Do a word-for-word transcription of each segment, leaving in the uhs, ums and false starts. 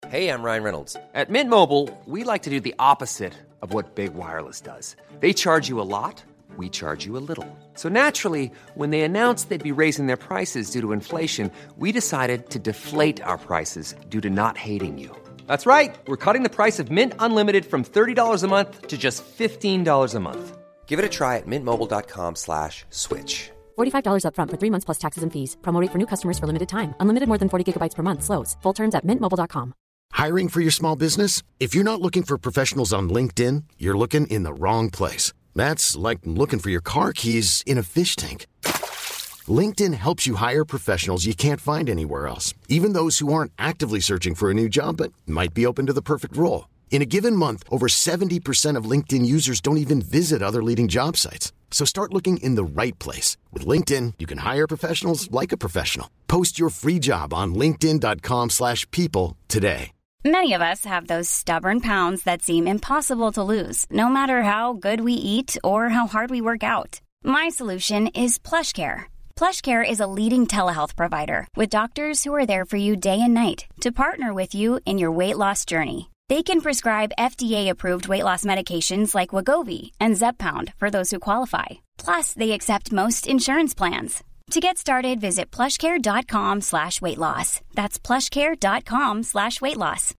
Hey, I'm Ryan Reynolds. At Mint Mobile, we like to do the opposite of what Big Wireless does. They charge you a lot, we charge you a little. So naturally, when they announced they'd be raising their prices due to inflation, we decided to deflate our prices due to not hating you. That's right. We're cutting the price of Mint Unlimited from thirty dollars a month to just fifteen dollars a month. Give it a try at mintmobile.com slash switch. forty-five dollars up front for three months plus taxes and fees. Promo rate for new customers for limited time. Unlimited more than forty gigabytes per month. Slows full terms at mint mobile dot com. Hiring for your small business? If you're not looking for professionals on LinkedIn, you're looking in the wrong place. That's like looking for your car keys in a fish tank. LinkedIn helps you hire professionals you can't find anywhere else, even those who aren't actively searching for a new job but might be open to the perfect role. In a given month, over seventy percent of LinkedIn users don't even visit other leading job sites. So start looking in the right place. With LinkedIn, you can hire professionals like a professional. Post your free job on linkedin.com slash people today. Many of us have those stubborn pounds that seem impossible to lose, no matter how good we eat or how hard we work out. My solution is PlushCare. PlushCare is a leading telehealth provider with doctors who are there for you day and night to partner with you in your weight loss journey. They can prescribe F D A-approved weight loss medications like Wegovy and Zepbound for those who qualify. Plus, they accept most insurance plans. To get started, visit plushcare.com slash weight loss. That's plushcare.com slash weight loss.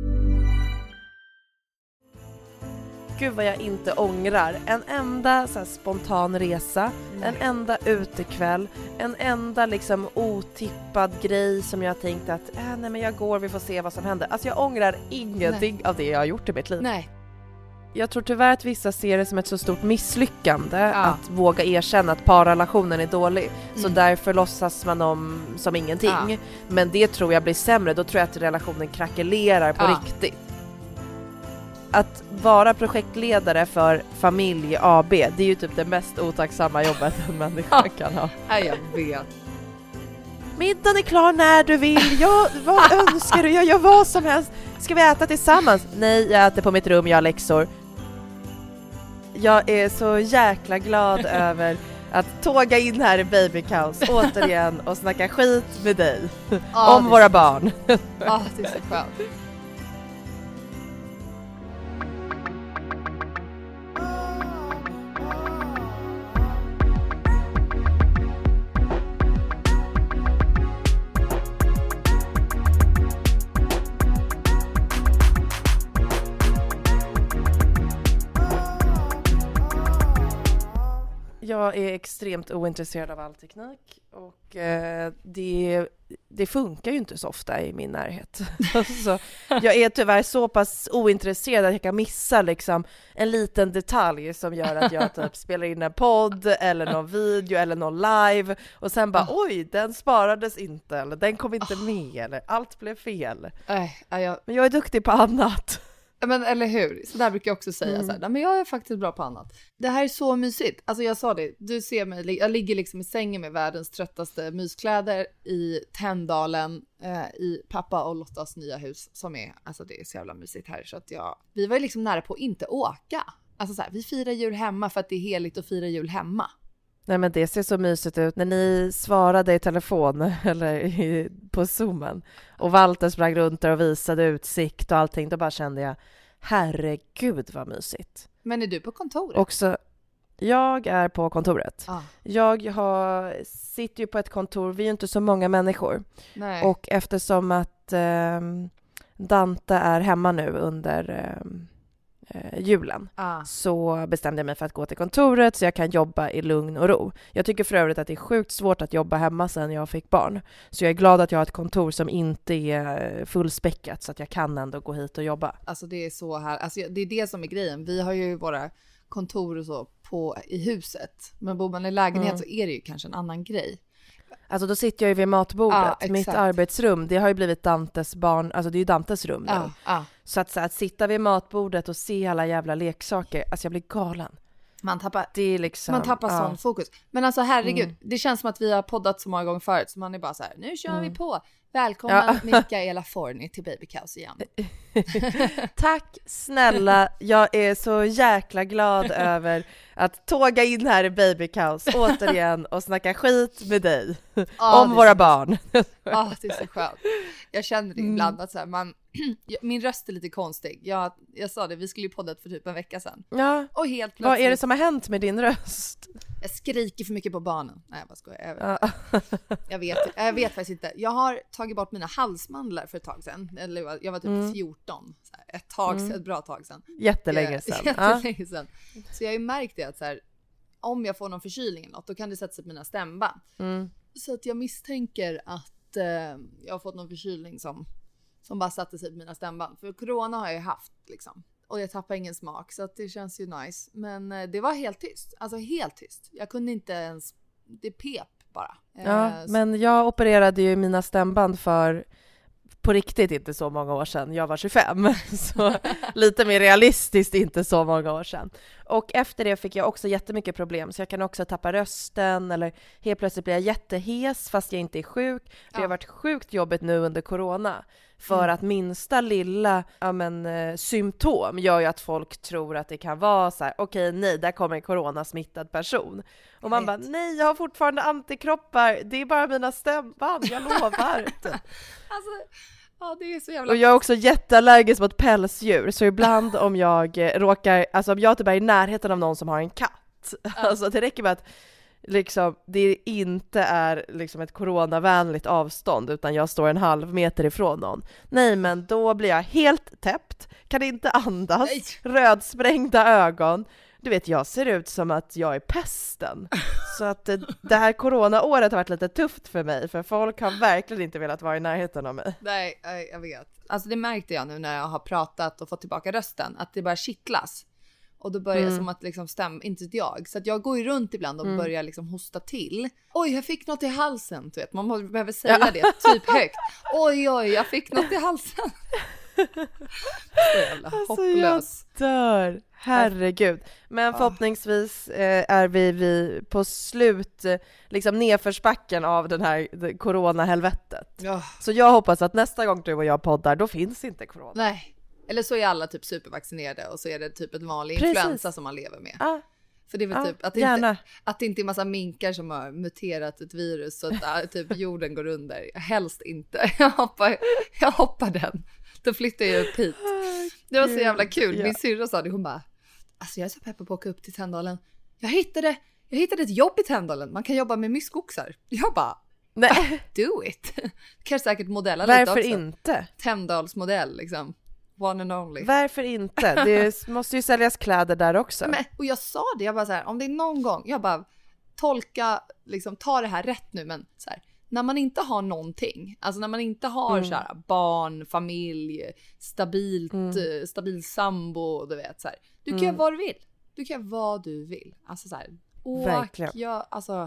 Gud vad jag inte ångrar. En enda så här, spontan resa, Nej. en enda utekväll, en enda liksom otippad grej som jag tänkte att äh, nej men jag går, vi får se vad som händer. Alltså jag ångrar ingenting nej. av det jag har gjort i mitt liv. Nej. Jag tror tyvärr att vissa ser det som ett så stort misslyckande ja. att våga erkänna att parrelationen är dålig. Mm. Så därför låtsas man om som ingenting. Ja. Men det tror jag blir sämre. Då tror jag att relationen krackelerar på ja. riktigt. Att vara projektledare för Familj A B, det är ju typ det mest otacksamma jobbet en människa kan ha. Ja, jag vet. Middagen är klar när du vill. Jag, vad önskar du? Jag gör vad som helst. Ska vi äta tillsammans? Nej, jag äter på mitt rum, jag har läxor. Jag är så jäkla glad över att tåga in här i Babykaos återigen och snacka skit med dig ja, om våra barn. Ja, det är så skönt. Jag är extremt ointresserad av all teknik och eh, det, det funkar ju inte så ofta i min närhet. Så jag är tyvärr så pass ointresserad att jag kan missa liksom en liten detalj som gör att jag typ spelar in en podd eller någon video eller någon live och sen bara oh. oj, den sparades inte eller den kom inte oh. med eller allt blev fel. Äh, jag... Men jag är duktig på annat. Men eller hur? Så där brukar jag också säga mm. så här, men jag är faktiskt bra på annat. Det här är så mysigt. Alltså jag sa det, du ser mig, jag ligger liksom i sängen med världens tröttaste myskläder i Tändalen eh, i pappa och Lottas nya hus som är, alltså det är så jävla mysigt här så att jag, vi var ju liksom nära på att inte åka. Alltså så här, vi firar jul hemma för att det är heligt att fira jul hemma. Nej men det ser så mysigt ut när ni svarade i telefon eller i, på Zoomen och Walter sprang runt där och visade utsikt och allting, då bara kände jag herregud vad mysigt. Men är du på kontoret? Också, jag är på kontoret. Ah. Jag har, sitter ju på ett kontor, vi är ju inte så många människor. Nej. Och eftersom att eh, Dante är hemma nu under eh, eh, julen ah. så bestämde jag mig för att gå till kontoret så jag kan jobba i lugn och ro. Jag tycker för övrigt att det är sjukt svårt att jobba hemma sedan jag fick barn. Så jag är glad att jag har ett kontor som inte är fullspäckat så att jag kan ändå gå hit och jobba. Alltså det är så här, alltså det är det som är grejen. Vi har ju våra kontor och så på, i huset. Men bor man i lägenhet mm. så är det ju kanske en annan grej. Alltså då sitter jag ju vid matbordet. Ah, Mitt arbetsrum, det har ju blivit Dantes barn, alltså det är ju Dantes rum nu. Ah, ah. Så, att, så att sitta vid matbordet och se alla jävla leksaker, alltså jag blir galen. Man tappar, det är liksom, man tappar ja. sån fokus. Men alltså herregud, mm. det känns som att vi har poddat så många gånger förut så man är bara så här, nu kör mm. vi på. Välkommen ja. Mikaela Forni till Babykaos igen. Tack snälla, jag är så jäkla glad över att tåga in här i Babykaos återigen och snacka skit med dig ah, om våra så... barn. Ja, ah, det är så skönt. Jag känner det ibland att så här, man, min röst är lite konstig. Jag, jag sa det, vi skulle ju podda för typ en vecka sedan. Ja. Och helt plötsligt... Vad är det som har hänt med din röst? Jag skriker för mycket på barnen. Nej, jag bara skojar. Jag vet, Ja. jag vet, jag vet faktiskt inte. Jag har tagit bort mina halsmandlar för ett tag sedan. Eller jag var typ mm. fjorton. Så här, ett tag sedan, ett bra tag sedan. Jättelänge sedan. Jättelänge sedan. Så jag har ju märkt det att så här, om jag får någon förkylning eller något, då kan det sätta sig på mina stämband. Mm. Så att jag misstänker att eh, jag har fått någon förkylning som, som bara satte sig på mina stämband. För corona har jag ju haft liksom. Och jag tappar ingen smak, så att det känns ju nice. Men eh, det var helt tyst. Alltså helt tyst. Jag kunde inte ens... Det pep bara. Ja, eh, men jag opererade ju mina stämband för... på riktigt inte så många år sedan. Jag var tjugofem, så lite mer realistiskt inte så många år sedan. Och efter det fick jag också jättemycket problem, så jag kan också tappa rösten eller helt plötsligt blir jag jättehes fast jag inte är sjuk. Det Ja. har varit sjukt jobbigt nu under corona. För Mm. att minsta lilla ja, men, eh, symptom gör ju att folk tror att det kan vara så här: okej, okay, nej, där kommer en coronasmittad person. Och man bara, nej, jag har fortfarande antikroppar, det är bara mina stämband, jag lovar. Alltså, ja, det är så jävla... Och jag är också jätteallergisk mot pälsdjur, så ibland om jag eh, råkar, alltså om jag typ är i närheten av någon som har en katt, Ja. alltså det räcker med att liksom, det inte är liksom ett coronavänligt avstånd utan jag står en halv meter ifrån någon. Nej, men då blir jag helt täppt, kan inte andas, Nej. rödsprängda ögon. Du vet, jag ser ut som att jag är pesten. Så att det, det här coronaåret har varit lite tufft för mig, för folk har verkligen inte velat vara i närheten av mig. Nej, jag vet. Alltså det märkte jag nu när jag har pratat och fått tillbaka rösten, att det börjar kittlas. Och då börjar mm. som att liksom stämma, inte vet jag. Så att jag går ju runt ibland och mm. börjar liksom hosta till. Oj, jag fick något i halsen, du vet. Man behöver säga ja. det typ högt. Oj, oj, jag fick något i halsen. Så jävla alltså, hopplös. Jag dör. Herregud. Men förhoppningsvis eh, är vi, vi på slut eh, liksom nedförsbacken av den här det, coronahelvetet. Ja. Så jag hoppas att nästa gång du och jag poddar, då finns inte corona. Nej. Eller så är alla typ supervaccinerade och så är det typ ett vanlig Precis. influensa som man lever med. Ah. För det är väl ah, typ att det, inte, att det inte är massa minkar som har muterat ett virus så att typ jorden går under. Helst inte. Jag hoppar, jag hoppar den. Då flyttar jag upp hit. Det var så jävla kul. Min syrra sa det, hon bara, alltså jag är så peppad på att åka upp till Tänndalen. Jag hittade, jag hittade ett jobb i Tänndalen. Man kan jobba med myskoxar. Jag bara, nej. Do it. Kanske säkert modella lite också. Varför inte? Tänndalsmodell liksom. One and only. Varför inte? Det måste ju säljas kläder där också. Men, och jag sa det, jag bara så här, om det är någon gång, jag bara tolka, liksom ta det här rätt nu, men så här, när man inte har någonting, alltså när man inte har mm. så här, barn, familj, stabilt, mm. stabil sambo, du vet så här, du kan mm. göra vad du vill. Du kan göra vad du vill. Alltså så här, åk, verkligen. Jag, alltså,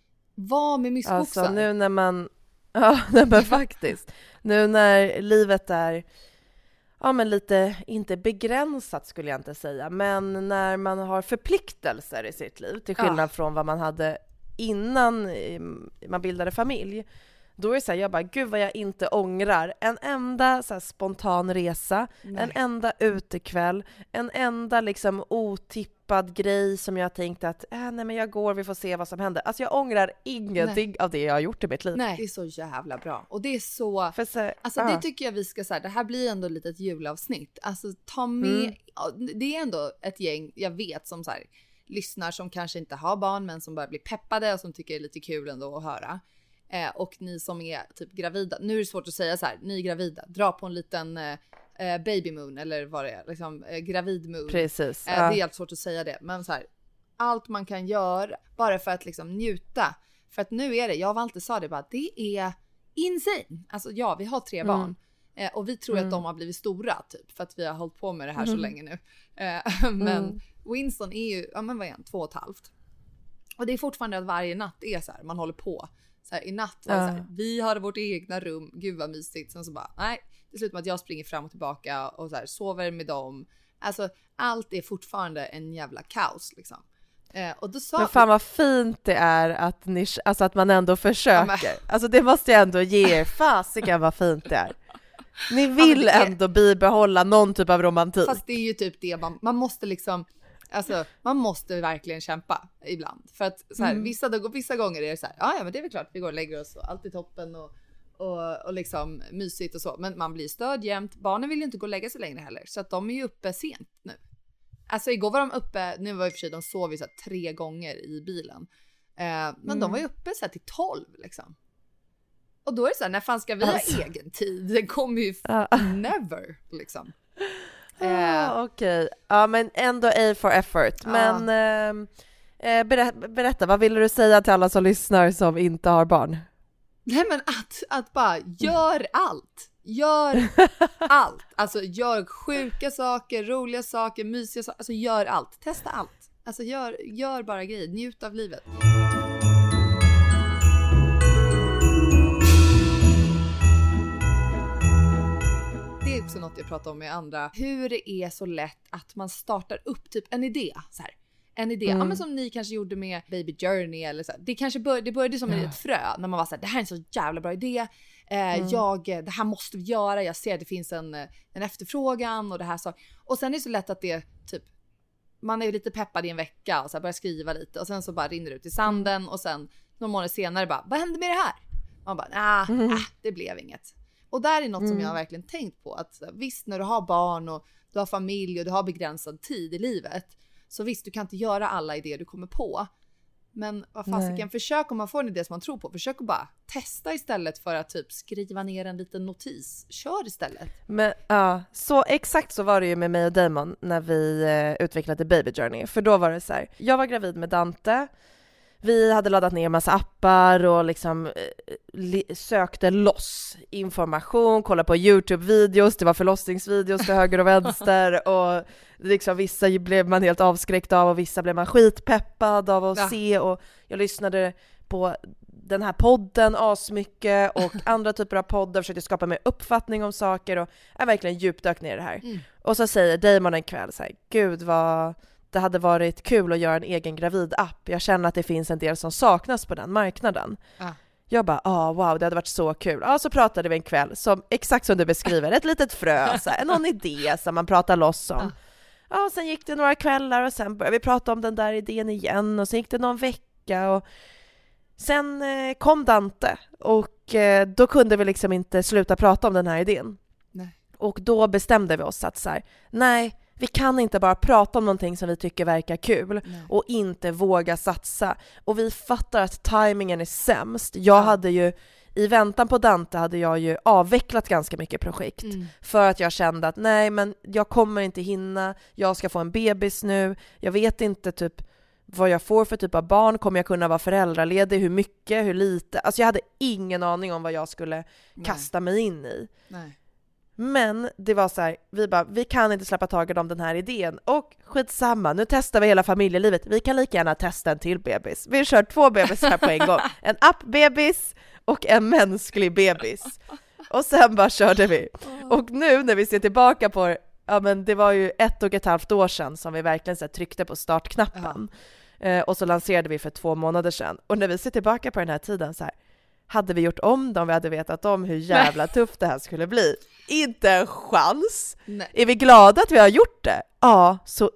var med myskoxar. Alltså nu när man, ja men faktiskt, nu när livet är ja, men lite, inte begränsat skulle jag inte säga, men när man har förpliktelser i sitt liv, till skillnad ja. från vad man hade innan man bildade familj, då är det så här, jag bara, gud vad jag inte ångrar en enda så här, spontan resa, nej. en enda utekväll, en enda liksom otippad grej som jag tänkte att, äh, nej men jag går, vi får se vad som händer. Alltså jag ångrar ingenting nej. av det jag har gjort i mitt liv. Nej, det är så jävla bra. Och det är så, För så alltså ja. det tycker jag vi ska säga, det här blir ändå lite ett julavsnitt. Alltså ta med, mm. det är ändå ett gäng, jag vet, som så här, lyssnar som kanske inte har barn men som börjar bli peppade och som tycker det är lite kul ändå att höra. Eh, och ni som är typ gravida, nu är det svårt att säga så här, ni är gravida, dra på en liten eh, baby moon eller vad det är, liksom eh, gravid moon. Precis. Eh, ja. Det är helt svårt att säga det, men så här, allt man kan göra bara för att liksom njuta. För att nu är det, jag har alltid sa det bara, det är insane. Alltså ja, vi har tre mm. barn. Eh, och vi tror mm. att de har blivit stora typ, för att vi har hållit på med det här mm. så länge nu. Eh, men mm. Winston är ju, ja men vad är han, två och ett halvt. Och det är fortfarande att varje natt är så här, man håller på. Så här, i natt var det uh. så här, vi hade vårt egna rum, gud vad mysigt. Sen så bara, nej, det slutar med att jag springer fram och tillbaka och så här, sover med dem. Alltså, allt är fortfarande en jävla kaos liksom. Eh, och då sa men fan vad fint det är att, ni, alltså att man ändå försöker. Ja, men... Alltså det måste jag ändå ge er, fasiken vad fint det är. Ni vill ja, är... ändå bibehålla någon typ av romantik. Fast det är ju typ det, man, man måste liksom, alltså man måste verkligen kämpa ibland. För att så här, mm. vissa, vissa gånger är det så här, ja men det är väl klart vi går och lägger oss och allt är toppen och, och, och liksom mysigt och så. Men man blir störd jämt. Barnen vill ju inte gå och lägga sig längre heller. Så att de är ju uppe sent nu. Alltså igår var de uppe, nu var i och för sig de sov ju så här tre gånger i bilen. Eh, men mm. de var ju uppe så här till tolv liksom. Och då är det så här, när fan ska vi alltså. ha egen tid? Det kommer ju never liksom. Ah, Okej, okay. Ja men ändå A for effort. Ah. Men eh, berätta, berätta, vad vill du säga till alla som lyssnar som inte har barn? Nej men att, att bara gör allt. Gör allt. Alltså gör sjuka saker, roliga saker, mysiga saker. Alltså gör allt. Testa allt. Alltså gör, gör bara grejer. Njut av livet. Det är också något jag pratar om med andra. Hur det är så lätt att man startar upp typ en idé. Så här. En idé, mm. ja, men som ni kanske gjorde med Baby Journey eller så. Det kanske bör, det började som ja. ett frö när man var så här, det här är en så jävla bra idé. Eh, mm. jag, det här måste vi göra. Jag ser att det finns en, en efterfrågan och det här så. Och sen är det så lätt att det typ man är ju lite peppad i en vecka och så här börjar skriva lite och sen så bara rinner det ut i sanden och sen några månader senare bara, vad hände med det här? Man bara, ah, mm. äh, det blev inget. Och där är något mm. som jag har verkligen tänkt på att visst när du har barn och du har familj och du har begränsad tid i livet. Så visst, du kan inte göra alla idéer du kommer på. Men vad fasiken, försök om man får en idé som man tror på. Försök att bara testa istället för att typ skriva ner en liten notis. Kör istället. Men ja, så exakt så var det ju med mig och Damon när vi eh, utvecklade Baby Journey. För då var det så här, jag var gravid med Dante. Vi hade laddat ner en massa appar och liksom eh, li- sökte loss information, kollade på YouTube-videos, det var förlossningsvideos till höger och vänster och liksom vissa blev man helt avskräckt av och vissa blev man skitpeppad av att ja. se och jag lyssnade på den här podden asmycket och andra typer av poddar, försökte skapa mig uppfattning om saker och är verkligen djupdök ner i det här. Mm. Och så säger Damon en kväll så här, gud vad det hade varit kul att göra en egen gravid-app. Jag känner att det finns en del som saknas på den marknaden. Ah. Jag bara, ah, wow, det hade varit så kul. Ja, så pratade vi en kväll, som, exakt som du beskriver, ett litet frö, så här, någon idé som man pratar loss om. Ah. Ja, och sen gick det några kvällar och sen började vi prata om den där idén igen och sen gick det någon vecka och sen eh, kom Dante och eh, då kunde vi liksom inte sluta prata om den här idén. Nej. Och då bestämde vi oss att så här, nej, vi kan inte bara prata om någonting som vi tycker verkar kul Nej. och inte våga satsa. Och vi fattar att timingen är sämst. Jag ja. hade ju, i väntan på Dante hade jag ju avvecklat ganska mycket projekt. Mm. För att jag kände att nej, men jag kommer inte hinna. Jag ska få en bebis nu. Jag vet inte typ vad jag får för typ av barn. Kommer jag kunna vara föräldraledig? Hur mycket? Hur lite? Alltså jag hade ingen aning om vad jag skulle Nej. kasta mig in i. Nej. Men det var så här, vi bara, vi kan inte släppa taget om den här idén och skitsamma, nu testar vi hela familjelivet, vi kan lika gärna testa en till bebis. Vi kör två bebisar på en gång, en app-bebis och en mänsklig bebis. Och sen bara körde vi. Och nu när vi ser tillbaka på det, ja men det var ju ett och ett halvt år sedan som vi verkligen så här, tryckte på startknappen. Uh-huh. Eh, och så lanserade vi för två månader sedan. Och när vi ser tillbaka på den här tiden så här, hade vi gjort om dem, vi hade vetat om hur jävla tufft det här skulle bli. Inte en chans. Nej. Är vi glada att vi har gjort det? Ja, så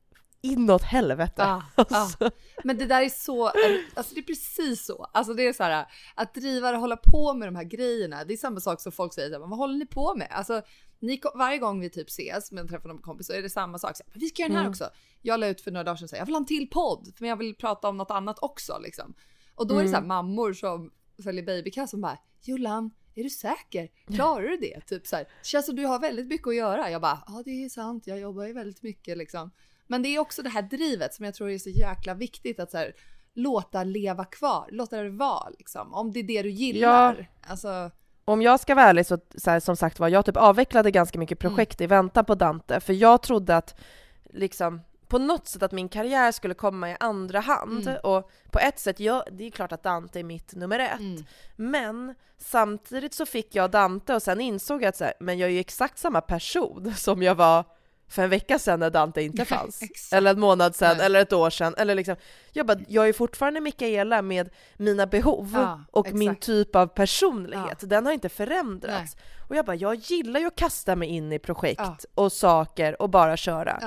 inåt helvete. Ja, alltså. Ja. Men det där är så, alltså det är precis så. Alltså det är så här, att driva och hålla på med de här grejerna. Det är samma sak som folk säger, vad håller ni på med? Alltså ni, varje gång vi typ ses med träffar någon kompis så är det samma sak. Så, vi ska göra den här mm. också. Jag la ut för några dagar sedan, så jag vill ha en till podd. För jag vill prata om något annat också liksom. Och då mm. är det så här mammor som säljer babykass som bara, Julan, är du säker? Klarar du det? Typ så här, känns som du har väldigt mycket att göra. Jag bara, ja det är sant, jag jobbar ju väldigt mycket liksom. Men det är också det här drivet som jag tror är så jäkla viktigt att så här, låta leva kvar, låta det vara liksom. Om det är det du gillar. Ja. Alltså... Om jag ska vara ärlig så, så här, som sagt var, jag typ avvecklade ganska mycket projekt mm. i väntan på Dante. För jag trodde att liksom på något sätt att min karriär skulle komma i andra hand. Mm. Och på ett sätt, ja, det är klart att Dante är mitt nummer ett. Mm. Men samtidigt så fick jag Dante och sen insåg jag att så här, men jag är ju exakt samma person som jag var för en vecka sedan när Dante inte fanns. Eller en månad sedan, Nej. eller ett år sedan. Eller liksom, jag, bara, jag är fortfarande Mikaela med mina behov ja, och exakt. min typ av personlighet. Ja. Den har inte förändrats. Nej. Och jag bara, jag gillar ju att kasta mig in i projekt ja. och saker och bara köra. Ja.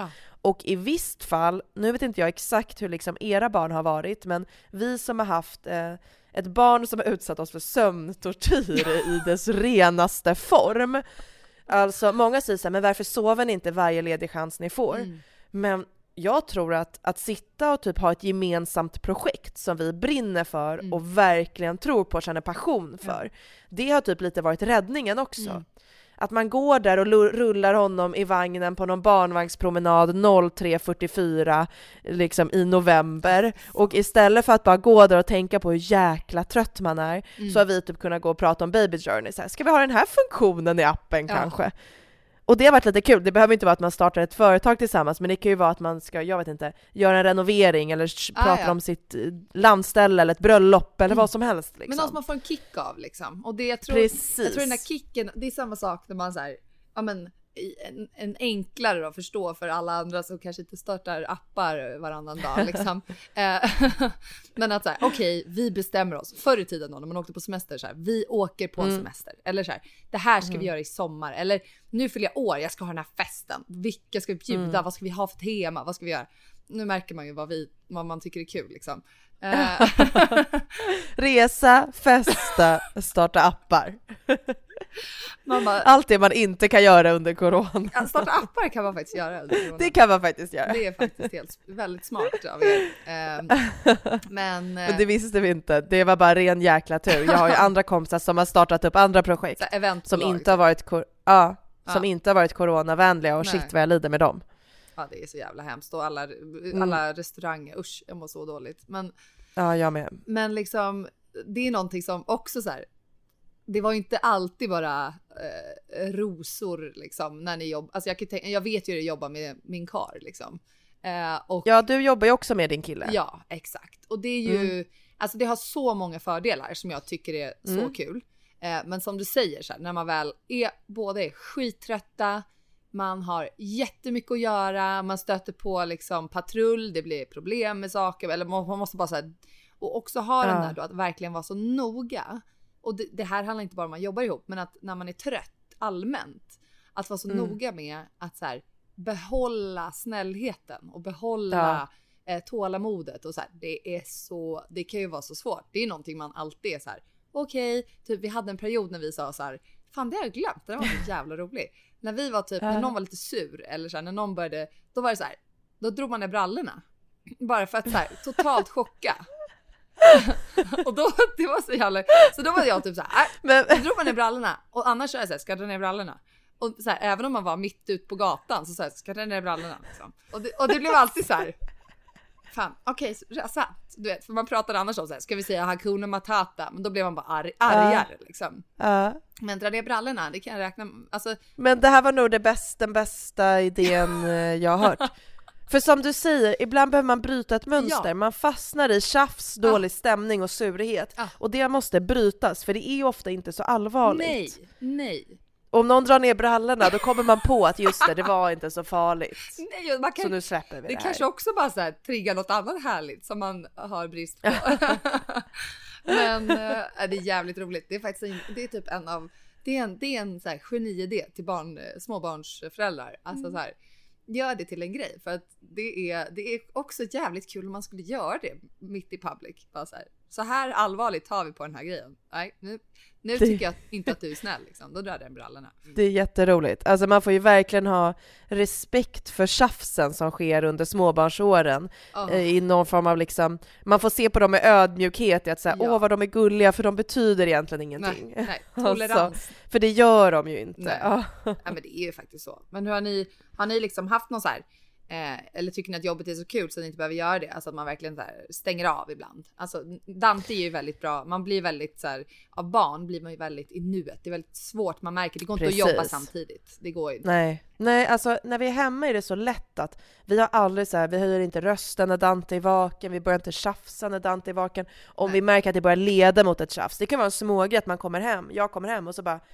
Och i visst fall, nu vet inte jag exakt hur liksom era barn har varit, men vi som har haft eh, ett barn som har utsatt oss för sömntortyr i dess renaste form. Alltså många säger så här, men varför sover ni inte varje ledig chans ni får? Mm. Men jag tror att, att sitta och typ ha ett gemensamt projekt som vi brinner för mm. och verkligen tror på och känner passion för. Ja. Det har typ lite varit räddningen också. Mm. Att man går där och rullar honom i vagnen på någon barnvagnspromenad noll tre fyrtiofyra liksom i november. Och istället för att bara gå där och tänka på hur jäkla trött man är mm. så har vi typ kunnat gå och prata om Baby Journey. Så här, ska vi ha den här funktionen i appen ja. kanske? Och det har varit lite kul. Det behöver inte vara att man startar ett företag tillsammans, men det kan ju vara att man ska, jag vet inte, göra en renovering eller ah, prata ja. om sitt landställe eller ett bröllop eller mm. vad som helst. Liksom. Men något som man får en kick av liksom. Och det jag tror, Precis. jag tror den där kicken, det är samma sak när man så här, ja men en, en enklare att förstå för alla andra som kanske inte startar appar varannan dag liksom. Men att så här, okej, okay, vi bestämmer oss. Förr i tiden då, när man åkte på semester så här, vi åker på en mm. semester. Eller så här, det här ska mm. vi göra i sommar. Eller nu fyller jag år, jag ska ha den här festen. Vilka ska vi bjuda? Mm. Vad ska vi ha för tema? Vad ska vi göra? Nu märker man ju vad, vi, vad man tycker är kul liksom. Resa, festa, starta appar. Bara, allt det man inte kan göra under corona. Ja, starta appar kan man faktiskt göra under corona. Det kan man faktiskt göra. Det är faktiskt helt, väldigt smart av er. Um, men, men det visste vi inte. Det var bara ren jäkla tur. Jag har ju andra kompisar som har startat upp andra projekt som inte har varit kor- ja, som ja. inte har varit coronavänliga och Nej. shit vad jag lider med dem. Ja, det är så jävla hemskt. Och alla, alla mm. restauranger, usch, jag mår så dåligt. Men, ja, jag med. Men liksom, det är någonting som också så här, det var inte alltid bara eh, rosor liksom, när ni jobbar. Alltså jag, kan tänka, jag vet ju hur jag jobbar med min kar liksom. Eh, och, ja, du jobbar ju också med din kille. Ja, exakt. Och det är ju, mm. alltså det har så många fördelar som jag tycker är mm. så kul. Eh, men som du säger, så här, när man väl är både är skittrötta, man har jättemycket att göra, man stöter på liksom patrull, det blir problem med saker, eller man måste bara så här, och också ha ja. den där då, att verkligen vara så noga. Och det, det här handlar inte bara om att man jobbar ihop, men att när man är trött allmänt, att vara så mm. noga med att så här, behålla snällheten och behålla ja. eh, tålamodet och så här, det är så, det kan ju vara så svårt. Det är någonting man alltid är så här, okej, okay, typ vi hade en period när vi sa så här, fan det har jag glömt, det var så jävla rolig. När vi var typ, när någon var lite sur eller så här, när någon började, då var det så här, då drog man ner brallorna. Bara för att så här, totalt chocka. Och då, det var så jävla, så då var jag typ så här, äh, men då drog man ner brallorna. Och annars så är jag så här, ska jag dra ner brallorna? Och så här, även om man var mitt ut på gatan så så här, ska jag dra ner brallorna liksom. Och det, och det blev alltid så här, fan, okej, okay, så du vet, för man pratade annars om så här, ska vi säga Hakuna Matata, men då blev man bara arg, argare uh, liksom. Uh. Men dra ner brallorna, det kan jag räkna, alltså. Men det här var nog det bästa, den bästa idén jag har hört. För som du säger, ibland behöver man bryta ett mönster. Ja. Man fastnar i tjafs, dålig ja. stämning och surhet. Ja. Och det måste brytas, för det är ju ofta inte så allvarligt. Nej, nej. Om någon drar ner brallorna, då kommer man på att just det, det var inte så farligt. Nej, man kan, så nu släpper vi det, det här. Kanske också bara så här, triggar något annat härligt som man har brist på. Men äh, det är jävligt roligt. Det är faktiskt en, det är typ en av, det är en, det är en så här geniidé till barn, småbarnsföräldrar. Alltså mm. så här, gör det till en grej, för att det är, det är också jävligt kul om man skulle göra det mitt i public. Bara så här, så här allvarligt tar vi på den här grejen. Nej, nu, nu det... tycker jag inte att du är snäll liksom. Då drar den brallorna. Det är jätteroligt. Alltså man får ju verkligen ha respekt för tjafsen som sker under småbarnsåren. Oh. I någon form av liksom, man får se på dem med ödmjukhet i att säga, ja. åh vad de är gulliga, för de betyder egentligen ingenting. Nej, nej. Tolerans. Alltså, för det gör de ju inte. Nej. Ja. Ja, men det är ju faktiskt så. Men hur har ni, har ni liksom haft någon så här, Eh, eller tycker ni att jobbet är så kul så att ni inte behöver göra det? Alltså att man verkligen så här, stänger av ibland. Alltså Dante är ju väldigt bra. Man blir väldigt så här, av barn blir man ju väldigt i nuet. Det är väldigt svårt, man märker. Det går inte Precis. att jobba samtidigt. Det går ju inte. Nej. Nej, alltså när vi är hemma är det så lätt att vi har aldrig så här, vi höjer inte rösten när Dante är vaken, vi börjar inte tjafsa när Dante är vaken. Om Nej. vi märker att det börjar leda mot ett tjafs. Det kan vara en smågrej att man kommer hem, jag kommer hem och så bara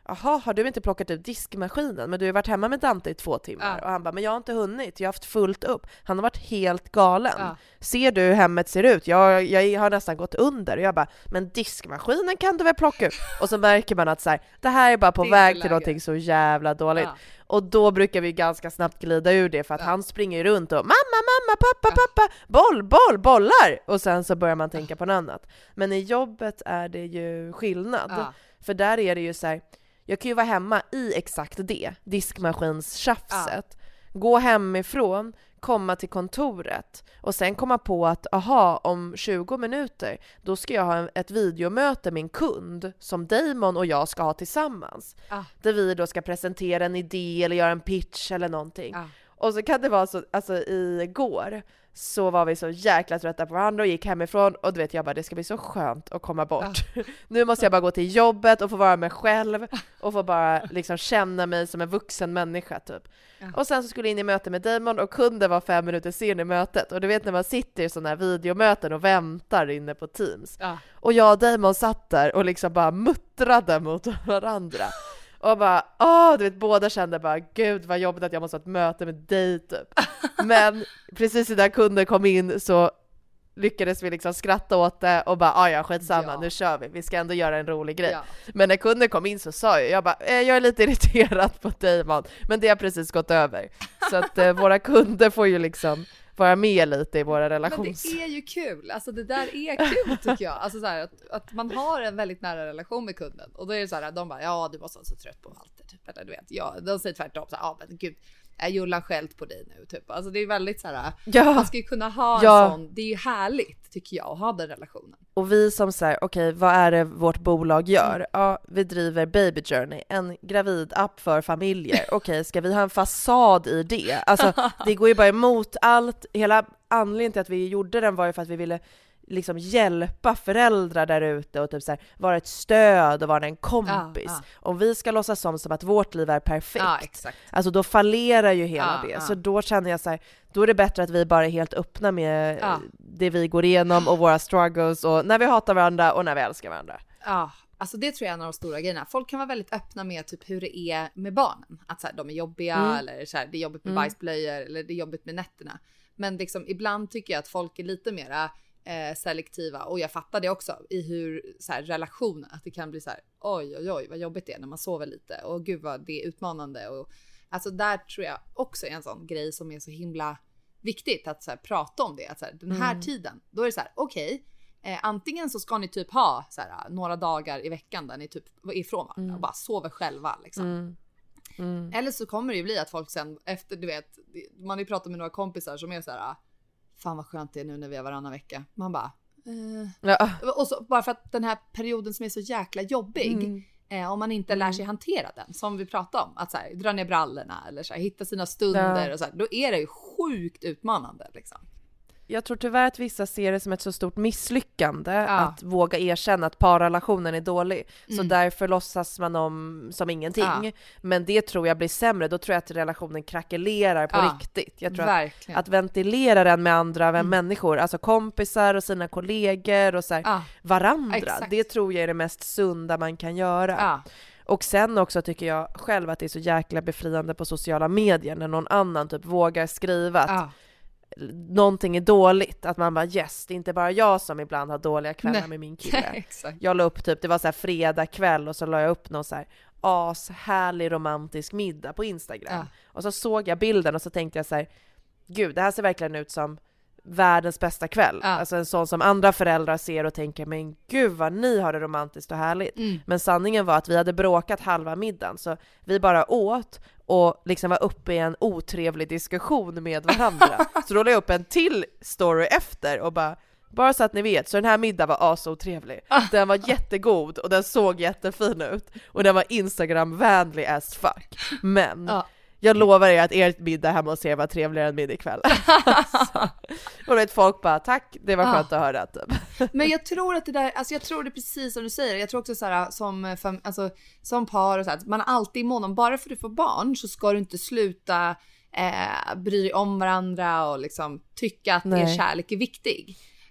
jaha, har du inte plockat ut diskmaskinen? Men du har varit hemma med Dante i två timmar. Ja. Och han bara, men jag har inte hunnit, jag har haft fullt upp. Han har varit helt galen. Ja. Ser du hur hemmet ser ut? Jag, jag har nästan gått under. Och jag bara, men diskmaskinen kan du väl plocka ut? Och så märker man att så här, det här är bara på Det är väg inte till läge. någonting så jävla dåligt. Ja. Och då brukar vi ganska snabbt glida ur det, för att Ja. han springer runt och mamma, mamma, pappa, pappa, boll, boll, bollar! Och sen så börjar man tänka på något annat. Men i jobbet är det ju skillnad. Ja. För där är det ju så här, jag kan ju vara hemma i exakt det, diskmaskinstjafset. Gå hemifrån, komma till kontoret och sen komma på att aha, om tjugo minuter då ska jag ha ett videomöte med en kund som Damon och jag ska ha tillsammans. Ja. Där vi då ska presentera en idé eller göra en pitch eller någonting. Ja. Och så kan det vara så, alltså igår så var vi så jäkla trötta på varandra och gick hemifrån och du vet jag bara, det ska bli så skönt att komma bort. Ja. Nu måste jag bara gå till jobbet och få vara mig själv och få bara liksom känna mig som en vuxen människa typ. Ja. Och sen så skulle jag in i möte med Damon och kunden var fem minuter sen i mötet. Och du vet när man sitter i sådana här videomöten och väntar inne på Teams. Ja. Och jag och Damon satt där och liksom bara muttrade mot varandra. Och bara, åh, du vet, båda kände bara, gud vad jobbigt att jag måste ha ett möte med dig typ. Men precis när kunden kom in så lyckades vi liksom skratta åt det och bara, ah, ja skitsamma, ja. Nu kör vi, vi ska ändå göra en rolig grej. Ja. Men när kunden kom in så sa jag, jag bara, eh, jag är lite irriterad på Damon, men det har precis gått över. Så att eh, våra kunder får ju liksom vara med lite i våra relations... Men det är ju kul, alltså det där är kul tycker jag. Alltså så här, att, att man har en väldigt nära relation med kunden. Och då är det så här, de bara, ja du måste vara så trött på allt det typ. Eller du vet, ja, de säger tvärtom så här, ja men gud, är Jullan skällt på dig nu typ. Alltså det är väldigt så här, ja. Man ska ju kunna ha ja. en sån, det är ju härligt tycker jag att ha den relationen. Och vi som säger, okej, okay, vad är det vårt bolag gör? Mm. Ja, vi driver Baby Journey, en gravidapp för familjer. Okej, okay, ska vi ha en fasad i det? Alltså, det går ju bara emot allt. Hela anledningen till att vi gjorde den var ju för att vi ville liksom hjälpa föräldrar där ute och typ så här, vara ett stöd och vara en kompis. Ja, ja. Om vi ska låtsas som, som att vårt liv är perfekt, ja, exakt. Alltså då fallerar ju hela ja, det. Ja. Så då känner jag så här, då är det bättre att vi bara är helt öppna med ja. det vi går igenom och våra struggles och när vi hatar varandra och när vi älskar varandra. Ja, alltså det tror jag är en av de stora grejerna. Folk kan vara väldigt öppna med typ hur det är med barnen. Att så här, de är jobbiga mm. eller så här, det är jobbigt med mm. bajsblöjor eller det är jobbigt med nätterna. Men liksom, ibland tycker jag att folk är lite mera eh, selektiva. Och jag fattar det också i hur så här, relationen. Att det kan bli så här, oj oj oj vad jobbigt det är när man sover lite. Och gud vad det är utmanande. Och, alltså där tror jag också är en sån grej som är så himla viktigt. Att så här, prata om det. Att så här, den här mm. tiden, då är det så här, okej. Okay, Eh, antingen så ska ni typ ha så här, några dagar i veckan där ni typ är ifrån varandra mm. och bara sover själva liksom. Mm. Mm. Eller så kommer det ju bli att folk sen efter, du vet, man har ju pratat med några kompisar som är så här, fan vad skönt det är nu när vi är varannan vecka. Man bara eh. ja. Och så bara för att den här perioden som är så jäkla jobbig mm. eh, om man inte lär sig hantera den, som vi pratade om, att så här, dra ner brallorna eller så här, hitta sina stunder ja. Och så här, då är det ju sjukt utmanande liksom. Jag tror tyvärr att vissa ser det som ett så stort misslyckande ja. Att våga erkänna att parrelationen är dålig. Mm. Så därför låtsas man om som ingenting. Ja. Men det tror jag blir sämre. Då tror jag att relationen krackelerar på ja. Riktigt. Jag tror att, att ventilera den med andra mm. människor, alltså kompisar och sina kollegor och så här, ja. Varandra. Exakt. Det tror jag är det mest sunda man kan göra. Ja. Och sen också tycker jag själv att det är så jäkla befriande på sociala medier när någon annan typ vågar skriva att ja. Någonting är dåligt, att man bara yes, det är inte bara jag som ibland har dåliga kvällar Nej. Med min kille. Jag la upp typ, det var så här fredag kväll och så la jag upp någon så här ashärlig romantisk middag på Instagram. Ja. Och så såg jag bilden och så tänkte jag så här, gud, det här ser verkligen ut som världens bästa kväll. Ja. Alltså en sån som andra föräldrar ser och tänker, men gud vad ni har det romantiskt och härligt. Mm. Men sanningen var att vi hade bråkat halva middagen, så vi bara åt och liksom var uppe i en otrevlig diskussion med varandra. Så då la jag upp en till story efter och bara, bara så att ni vet, så den här middagen var asotrevlig. Den var jättegod och den såg jättefin ut. Och den var Instagram-vänlig as fuck. Men ja. Jag lovar er att ert middag hemma hos er var trevligare än middag ikväll. Alltså. Och vet folk bara, tack, det var skönt ah. att höra typ. Men jag tror att det där, alltså jag tror det är precis som du säger. Jag tror också så här, som, alltså, som par och så här, man är alltid mån om, bara för att du får barn så ska du inte sluta eh, bry dig om varandra och liksom tycka att Nej. Er kärlek är viktig.